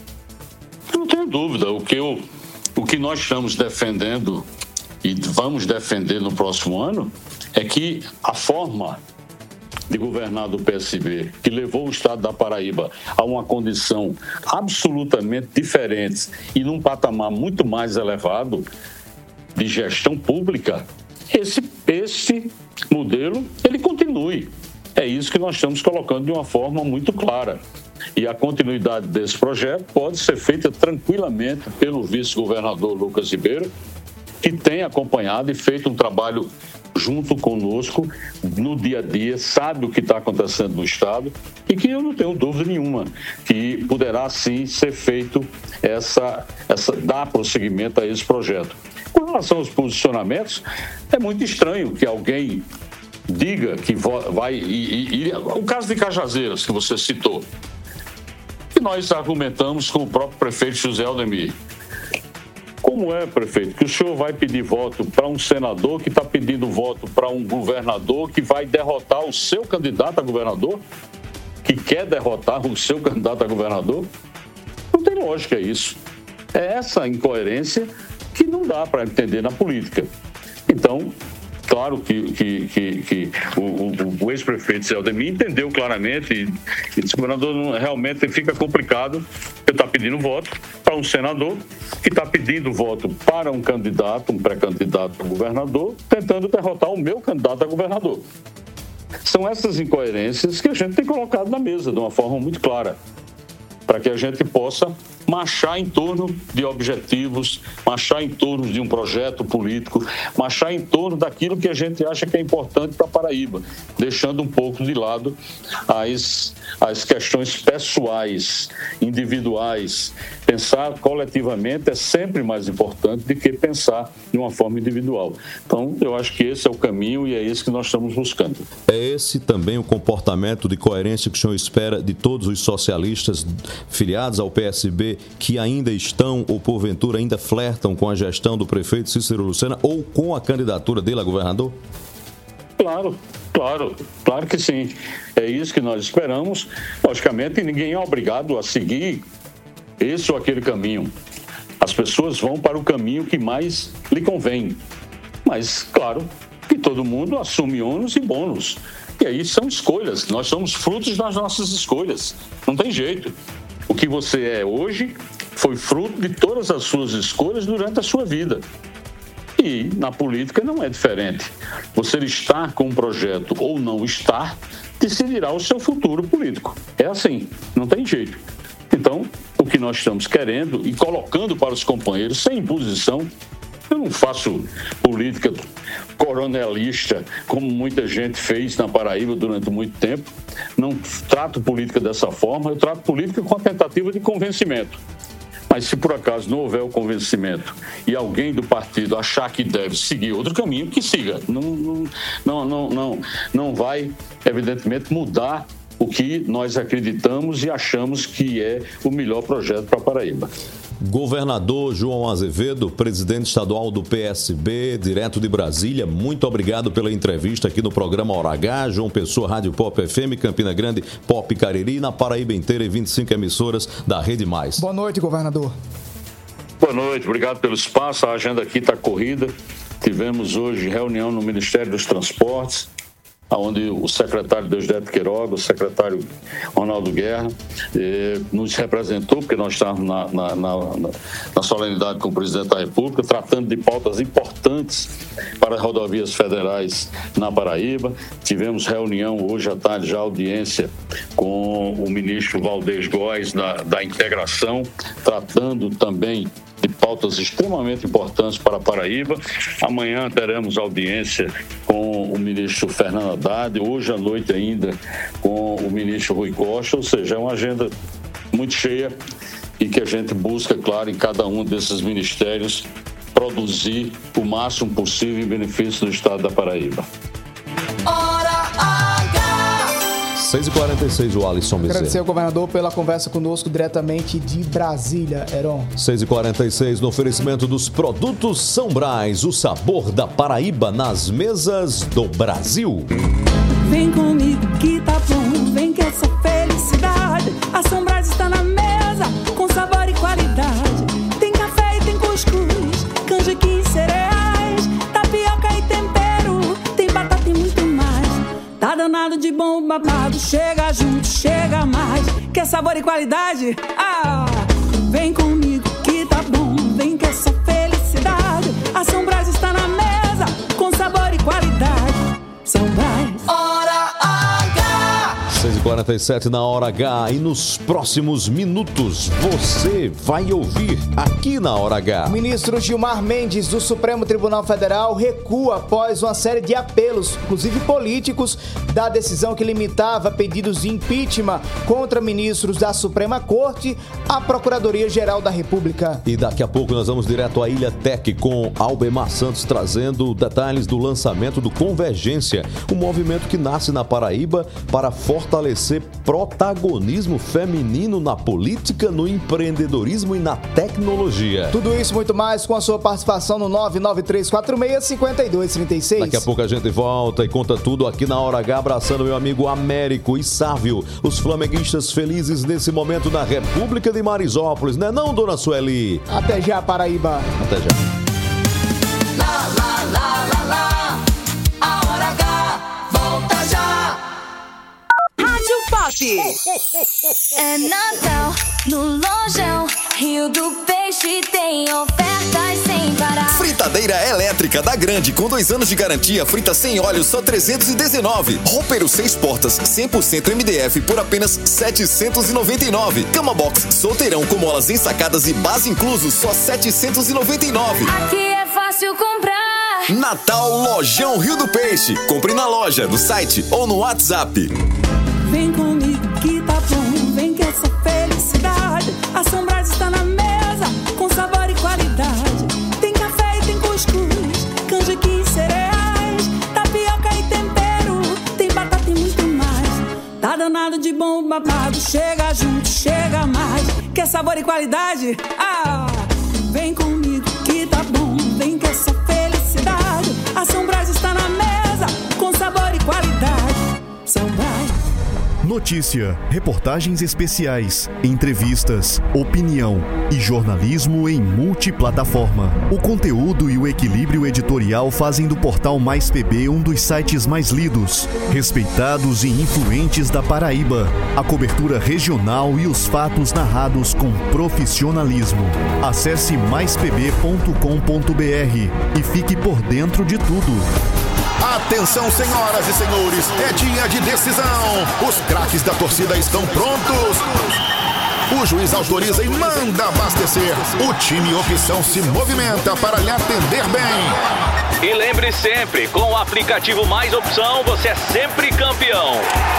Não tenho dúvida. O que, eu, o que nós estamos defendendo e vamos defender no próximo ano é que a forma de governar do P S B, que levou o estado da Paraíba a uma condição absolutamente diferente e num patamar muito mais elevado de gestão pública, esse, esse modelo ele continue. É isso que nós estamos colocando de uma forma muito clara. E a continuidade desse projeto pode ser feita tranquilamente pelo vice-governador Lucas Ribeiro, que tem acompanhado e feito um trabalho junto conosco no dia a dia, sabe o que está acontecendo no Estado e que eu não tenho dúvida nenhuma que poderá sim ser feito essa, essa, dar prosseguimento a esse projeto. Com relação aos posicionamentos, é muito estranho que alguém diga que vai... E, e, e, o caso de Cajazeiras, que você citou, que nós argumentamos com o próprio prefeito José Aldemir. Como é, prefeito, que o senhor vai pedir voto para um senador que está pedindo voto para um governador que vai derrotar o seu candidato a governador? Que quer derrotar o seu candidato a governador? Não tem lógica isso. É essa incoerência que não dá para entender na política. Então, claro que, que, que, que o, o, o ex-prefeito Zé Aldemir entendeu claramente e, e disse que o governador não, realmente fica complicado eu estar pedindo voto para um senador que está pedindo voto para um candidato, um pré-candidato a governador, tentando derrotar o meu candidato a governador. São essas incoerências que a gente tem colocado na mesa de uma forma muito clara, para que a gente possa marchar em torno de objetivos, marchar em torno de um projeto político, marchar em torno daquilo que a gente acha que é importante para a Paraíba, deixando um pouco de lado as, as questões pessoais, individuais. Pensar coletivamente é sempre mais importante do que pensar de uma forma individual. Então, eu acho que esse é o caminho e é esse que nós estamos buscando. É esse também o comportamento de coerência que o senhor espera de todos os socialistas filiados ao P S B que ainda estão ou porventura ainda flertam com a gestão do prefeito Cícero Lucena ou com a candidatura dele a governador? Claro, claro, claro que sim. É isso que nós esperamos. Logicamente, ninguém é obrigado a seguir esse ou aquele caminho. As pessoas vão para o caminho que mais lhe convém. Mas, claro, que todo mundo assume ônus e bônus. E aí são escolhas. Nós somos frutos das nossas escolhas. Não tem jeito. O que você é hoje foi fruto de todas as suas escolhas durante a sua vida. E na política não é diferente. Você estar com um projeto ou não estar decidirá o seu futuro político. É assim, não tem jeito. Então, o que nós estamos querendo e colocando para os companheiros, sem imposição. Eu não faço política coronelista, como muita gente fez na Paraíba durante muito tempo. Não trato política dessa forma, eu trato política com a tentativa de convencimento. Mas se por acaso não houver o convencimento e alguém do partido achar que deve seguir outro caminho, que siga. Não, não, não, não, não, não vai, evidentemente, mudar o que nós acreditamos e achamos que é o melhor projeto para a Paraíba. Governador João Azevedo, presidente estadual do P S B, direto de Brasília, muito obrigado pela entrevista aqui no programa Hora H, João Pessoa, Rádio Pop F M, Campina Grande, Pop Cariri, na Paraíba inteira e vinte e cinco emissoras da Rede Mais. Boa noite, governador. Boa noite, obrigado pelo espaço, a agenda aqui está corrida. Tivemos hoje reunião no Ministério dos Transportes, onde o secretário Deusdedito Queiroga, o secretário Ronaldo Guerra, eh, nos representou, porque nós estávamos na, na, na, na solenidade com o presidente da República, tratando de pautas importantes para as rodovias federais na Paraíba. Tivemos reunião hoje à tarde, já audiência com o ministro Valdez Góes da, da integração, tratando também de pautas extremamente importantes para a Paraíba. Amanhã teremos audiência com o ministro Fernando Haddad, hoje à noite ainda com o ministro Rui Costa, ou seja, é uma agenda muito cheia e que a gente busca, claro, em cada um desses ministérios produzir o máximo possível em benefício do estado da Paraíba. seis e quarenta e seis, o Alisson Bezerra. Agradecer ao governador pela conversa conosco diretamente de Brasília, Heron. seis e quarenta e seis, no oferecimento dos produtos São Brás, o sabor da Paraíba nas mesas do Brasil. Vem comigo que tá bom, vem que essa felicidade, a São Brás está na mesa, com sabor e qualidade. Tem café e tem cuscuz, canjiquinha e cereais, tapioca e tempero, tem batata e muito mais. Tá danado de bom babado, chega junto, chega mais. Quer sabor e qualidade? Ah, vem comigo que tá bom, vem que essa felicidade, a São Brás está na mesa, com sabor e qualidade. São Brás. Hora H. seis e quarenta e sete na Hora H, e nos próximos minutos você vai ouvir aqui na Hora H. O ministro Gilmar Mendes do Supremo Tribunal Federal recua após uma série de apelos, inclusive políticos, da decisão que limitava pedidos de impeachment contra ministros da Suprema Corte à Procuradoria-Geral da República. E daqui a pouco nós vamos direto à Ilha Tech com Albemar Santos trazendo detalhes do lançamento do Convergência, um movimento que nasce na Paraíba para fortalecer protagonismo feminino na política, no empreendedorismo e na tecnologia. Tudo isso e muito mais com a sua participação no nove nove três quatro seis, cinco dois três seis. Daqui a pouco a gente volta e conta tudo aqui na Hora H, abraçando meu amigo Américo e Sávio, os flamenguistas felizes nesse momento na República de Marisópolis, né não, dona Sueli? Até já, Paraíba. Até já. Lá, lá, lá, lá, lá. A Hora H volta já. Rádio Pop. É Natal no Lojão Rio do Peixe, tem ofertas sem parar. Fritadeira elétrica da Grande, com dois anos de garantia, frita sem óleo, só trezentos e dezenove. Roupeiro seis portas, cem por cento M D F, por apenas setecentos e noventa e nove. Cama box solteirão com molas ensacadas e base incluso, só setecentos e noventa e nove. Aqui é fácil comprar. Natal Lojão Rio do Peixe. Compre na loja, no site ou no WhatsApp. Vem comigo que tá bom, vem que essa felicidade, a São Brás está na mesa, com sabor e qualidade. Tem café e tem cuscuz, canjiquinha e cereais, tapioca e tempero, tem batata e muito mais. Tá danado de bom babado, chega junto, chega mais. Quer sabor e qualidade? Ah, vem comigo que tá bom, vem que essa felicidade, a São Brás está na mesa, com sabor e qualidade. São Brás. Notícia, reportagens especiais, entrevistas, opinião e jornalismo em multiplataforma. O conteúdo e o equilíbrio editorial fazem do portal Mais P B um dos sites mais lidos, respeitados e influentes da Paraíba. A cobertura regional e os fatos narrados com profissionalismo. Acesse mais p b ponto com ponto b r e fique por dentro de tudo. Atenção, senhoras e senhores, é dia de decisão. Os craques da torcida estão prontos. O juiz autoriza e manda abastecer. O time Opção se movimenta para lhe atender bem. E lembre sempre, com o aplicativo Mais Opção, você é sempre campeão.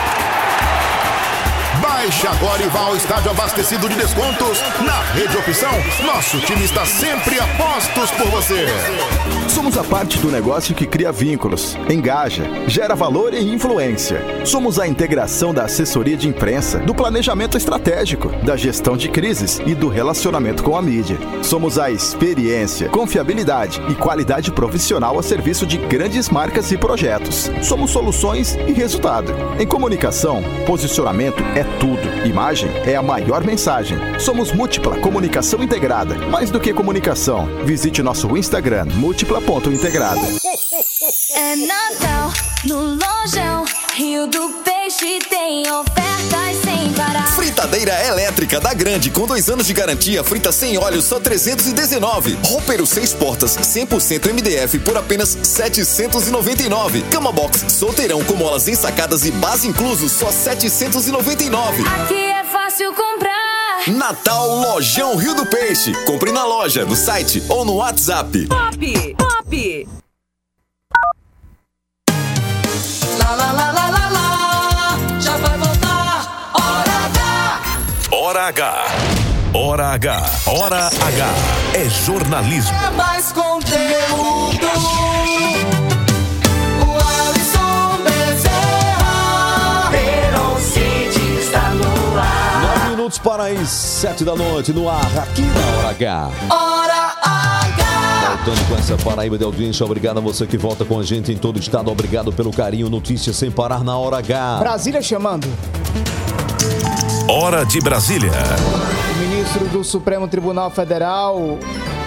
Baixe agora e vá ao estádio abastecido de descontos. Na Rede Opção, nosso time está sempre a postos por você. Somos a parte do negócio que cria vínculos, engaja, gera valor e influência. Somos a integração da assessoria de imprensa, do planejamento estratégico, da gestão de crises e do relacionamento com a mídia. Somos a experiência, confiabilidade e qualidade profissional a serviço de grandes marcas e projetos. Somos soluções e resultado. Em comunicação, posicionamento é tudo. Imagem é a maior mensagem. Somos Múltipla Comunicação Integrada. Mais do que comunicação, visite nosso Instagram, múltipla ponto integrada. É Natal no Lojão Rio do Peixe, tem ofertas sem parar. Fritadeira elétrica da Grande com dois anos de garantia, frita sem óleo só trezentos e dezenove. Roupeiro seis portas cem por cento M D F por apenas setecentos e noventa e nove. Cama box solteirão com molas ensacadas e base incluso só setecentos e noventa e nove. Aqui é fácil comprar. Natal Lojão Rio do Peixe. Compre na loja, no site ou no WhatsApp. Pop, pop. Lá, lá, lá, lá, lá, lá. Já vai voltar. Hora H. Hora H. Hora H. Hora H. É jornalismo. É mais conteúdo. O Alisson Bezerra. Verão City está no ar. Nove minutos para as sete da noite no ar, aqui na Hora H. Hora H. Voltando com essa Paraíba de audiência, obrigado a você que volta com a gente em todo o estado, obrigado pelo carinho, notícias sem parar na Hora H. Brasília chamando. Hora de Brasília. O ministro do Supremo Tribunal Federal,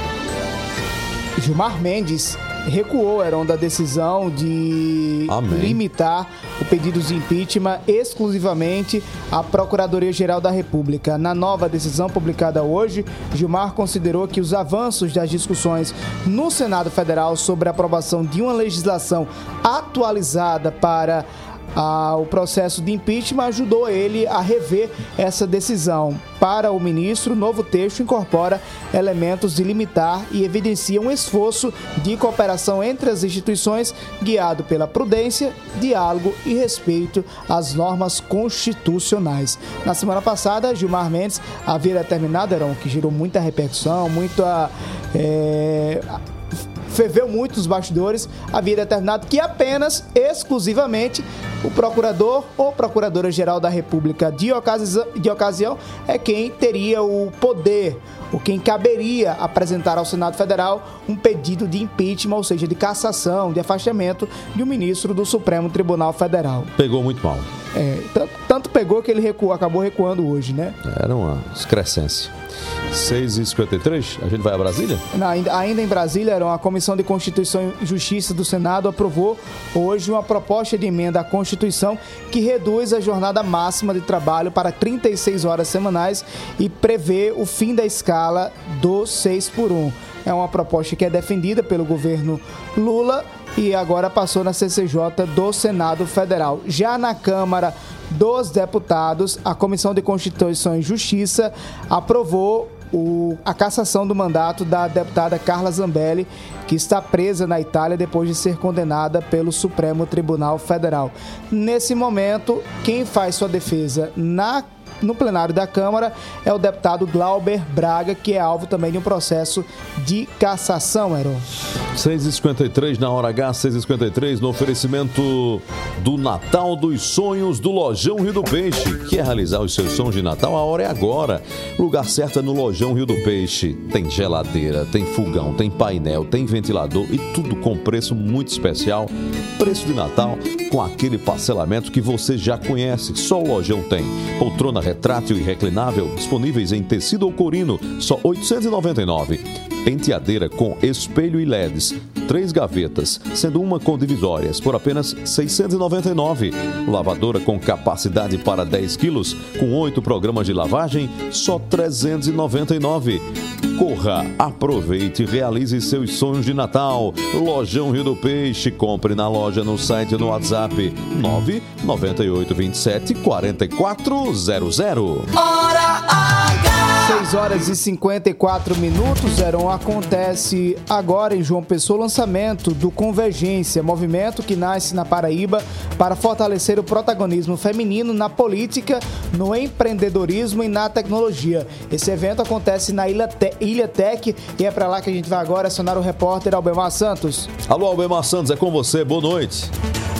Gilmar Mendes, recuou, Heron, da decisão de Amém. limitar o pedido de impeachment exclusivamente à Procuradoria-Geral da República. Na nova decisão publicada hoje, Gilmar considerou que os avanços das discussões no Senado Federal sobre a aprovação de uma legislação atualizada para Ah, o processo de impeachment ajudou ele a rever essa decisão. Para o ministro, o novo texto incorpora elementos de limitar e evidencia um esforço de cooperação entre as instituições guiado pela prudência, diálogo e respeito às normas constitucionais. Na semana passada, Gilmar Mendes havia determinado, Heron, que gerou muita repercussão, muita... É... ferveu muito os bastidores, havia determinado que apenas, exclusivamente, o procurador ou procuradora-geral da República de ocasião, de ocasião é quem teria o poder, ou quem caberia apresentar ao Senado Federal um pedido de impeachment, ou seja, de cassação, de afastamento de um ministro do Supremo Tribunal Federal. Pegou muito mal. É, tanto, tanto pegou que ele recuou, acabou recuando hoje, né? Era uma excrescência. seis e cinquenta e três, a gente vai a Brasília? Não, ainda, ainda em Brasília, a Comissão de Constituição e Justiça do Senado aprovou hoje uma proposta de emenda à Constituição que reduz a jornada máxima de trabalho para trinta e seis horas semanais e prevê o fim da escala do seis por um. É uma proposta que é defendida pelo governo Lula e agora passou na C C J do Senado Federal. Já na Câmara dos Deputados, a Comissão de Constituição e Justiça aprovou o, a cassação do mandato da deputada Carla Zambelli, que está presa na Itália depois de ser condenada pelo Supremo Tribunal Federal. Nesse momento, quem faz sua defesa na no plenário da Câmara é o deputado Glauber Braga, que é alvo também de um processo de cassação, Heron. seis e cinquenta e três na Hora H, seis e cinquenta e três, no oferecimento do Natal dos Sonhos do Lojão Rio do Peixe. Quer realizar os seus sonhos de Natal? A hora é agora. O lugar certo é no Lojão Rio do Peixe. Tem geladeira, tem fogão, tem painel, tem ventilador e tudo com preço muito especial. Preço de Natal com aquele parcelamento que você já conhece. Só o Lojão tem. Poltrona retrátil e reclinável disponíveis em tecido ou corino, só oitocentos e noventa e nove. Penteadeira com espelho e L E Ds, três gavetas, sendo uma com divisórias, por apenas seiscentos e noventa e nove reais. Lavadora com capacidade para dez quilos, com oito programas de lavagem, só trezentos e noventa e nove reais. Corra, aproveite e realize seus sonhos de Natal. Lojão Rio do Peixe, compre na loja, no site e no WhatsApp nove nove oito dois sete quatro quatro zero zero. Hora H! seis horas e cinquenta e quatro minutos, Heron. Acontece agora em João Pessoa o lançamento do Convergência, movimento que nasce na Paraíba para fortalecer o protagonismo feminino na política, no empreendedorismo e na tecnologia. Esse evento acontece na Ilha, Te- Ilha Tech e é para lá que a gente vai agora acionar o repórter Albemar Santos. Alô, Albemar Santos, é com você, boa noite.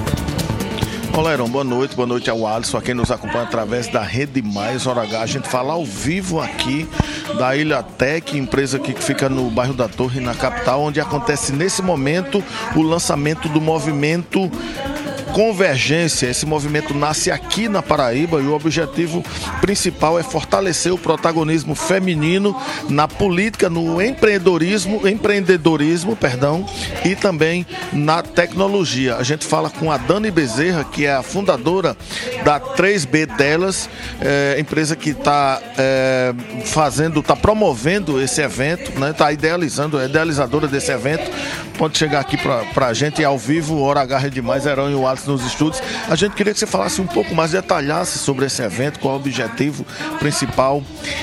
Olá, Heron, boa noite, boa noite ao Alisson, a quem nos acompanha através da Rede Mais, Hora H. A gente fala ao vivo aqui da Ilha Tech, empresa que fica no bairro da Torre, na capital, onde acontece nesse momento o lançamento do movimento Convergência. Esse movimento nasce aqui na Paraíba e o objetivo principal é fortalecer o protagonismo feminino na política, no empreendedorismo, empreendedorismo, perdão, e também na tecnologia. A gente fala com a Dani Bezerra, que é a fundadora da três B Delas, é, empresa que está é, fazendo, está promovendo esse evento, né? Está idealizando, é idealizadora desse evento. Pode chegar aqui para a gente ao vivo, Hora H é demais, Heron e o Alisson nos estúdios. A gente queria que você falasse um pouco mais, detalhasse sobre esse evento, qual é o objetivo principal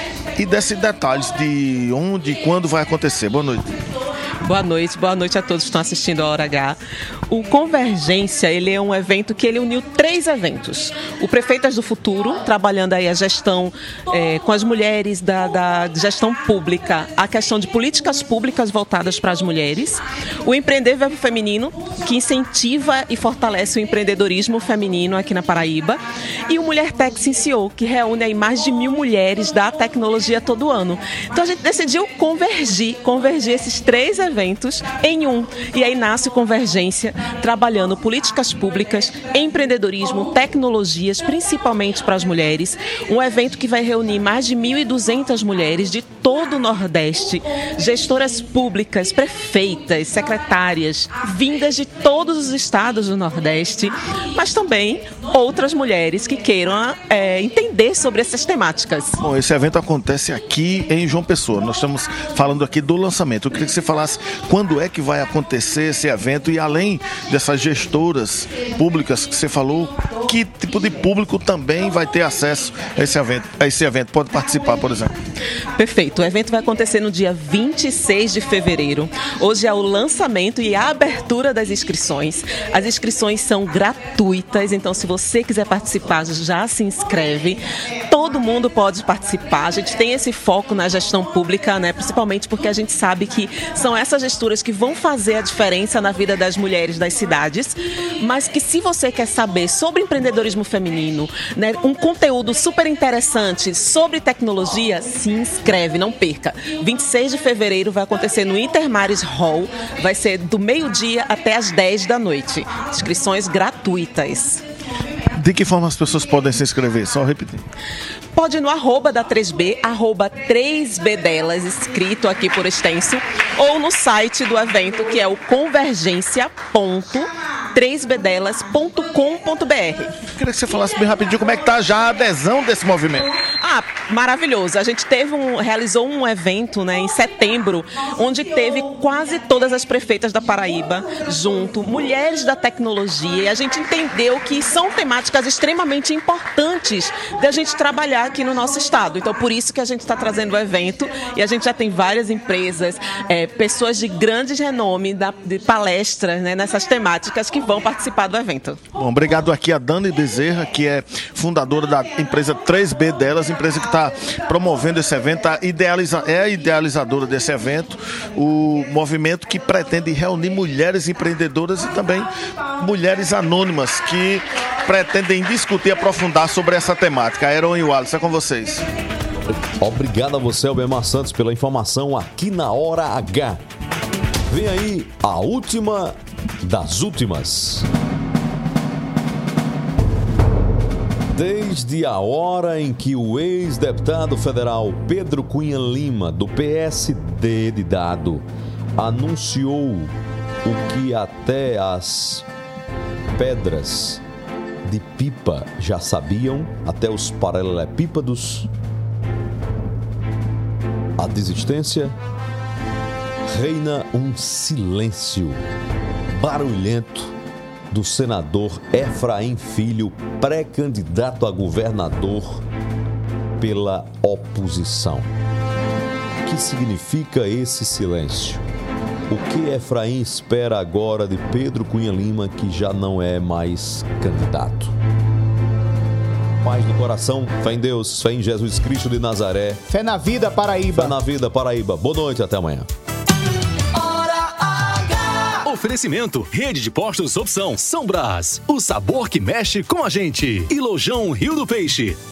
e desse detalhes de onde e quando vai acontecer. Boa noite. Boa noite, boa noite a todos que estão assistindo a Hora H. O Convergência, ele é um evento que ele uniu três eventos. O Prefeitas do Futuro, trabalhando aí a gestão é, com as mulheres da, da gestão pública, a questão de políticas públicas voltadas para as mulheres. O Empreender Verbo Feminino, que incentiva e fortalece o empreendedorismo feminino aqui na Paraíba. E o Mulher Tech C E O, que reúne aí mais de mil mulheres da tecnologia todo ano. Então a gente decidiu convergir, convergir esses três eventos eventos em um. E aí nasce o Convergência, trabalhando políticas públicas, empreendedorismo, tecnologias, principalmente para as mulheres. Um evento que vai reunir mais de mil e duzentas mulheres de todo o Nordeste, gestoras públicas, prefeitas, secretárias, vindas de todos os estados do Nordeste, mas também outras mulheres que queiram é, entender sobre essas temáticas. Bom, esse evento acontece aqui em João Pessoa. Nós estamos falando aqui do lançamento. Eu queria que você falasse quando é que vai acontecer esse evento e, além dessas gestoras públicas que você falou, que tipo de público também vai ter acesso a esse evento? A esse evento? Pode participar, por exemplo. Perfeito. O evento vai acontecer no dia vinte e seis de fevereiro. Hoje é o lançamento e a abertura das inscrições. As inscrições são gratuitas, então se você quiser participar, já se inscreve. Todo mundo pode participar. A gente tem esse foco na gestão pública, né? Principalmente porque a gente sabe que são essas gestoras que vão fazer a diferença na vida das mulheres das cidades, mas que se você quer saber sobre empreendedorismo feminino, né, um conteúdo super interessante sobre tecnologia, se inscreve, não perca. vinte e seis de fevereiro vai acontecer no Intermares Hall, vai ser do meio-dia até as dez da noite. Inscrições gratuitas. De que forma as pessoas podem se inscrever? Só repetir. Pode ir no arroba da três B, arroba três B delas, escrito aqui por extenso, ou no site do evento, que é o convergência ponto três b delas ponto com ponto b r. Queria que você falasse bem rapidinho como é que está já a adesão desse movimento. Ah, maravilhoso. A gente teve um, realizou um evento, né, em setembro, onde teve quase todas as prefeitas da Paraíba junto, mulheres da tecnologia, e a gente entendeu que são temáticas extremamente importantes da gente trabalhar aqui no nosso estado. Então, por isso que a gente está trazendo o evento, e a gente já tem várias empresas, é, pessoas de grande renome, da, de palestras, né, nessas temáticas que vão participar do evento. Bom, obrigado aqui a Dani Bezerra, que é fundadora da empresa três B Delas, empresa que está promovendo esse evento, a idealiza, é a idealizadora desse evento, o movimento que pretende reunir mulheres empreendedoras e também mulheres anônimas que pretendem discutir e aprofundar sobre essa temática. Heron e o Alisson, é com vocês. Obrigado a você, Albemar Santos, pela informação aqui na Hora H. Vem aí a última das últimas. Desde a hora em que o ex-deputado federal Pedro Cunha Lima, do P S D de Dado, anunciou o que até as pedras de pipa já sabiam, até os paralelepípedos, a desistência, reina um silêncio barulhento do senador Efraim Filho, pré-candidato a governador pela oposição. O que significa esse silêncio? O que Efraim espera agora de Pedro Cunha Lima, que já não é mais candidato? Paz no coração, fé em Deus, fé em Jesus Cristo de Nazaré. Fé na vida, Paraíba. Fé na vida, Paraíba. Boa noite, até amanhã. Oferecimento, Rede de Postos Opção, São Brás, o sabor que mexe com a gente. E Lojão Rio do Peixe.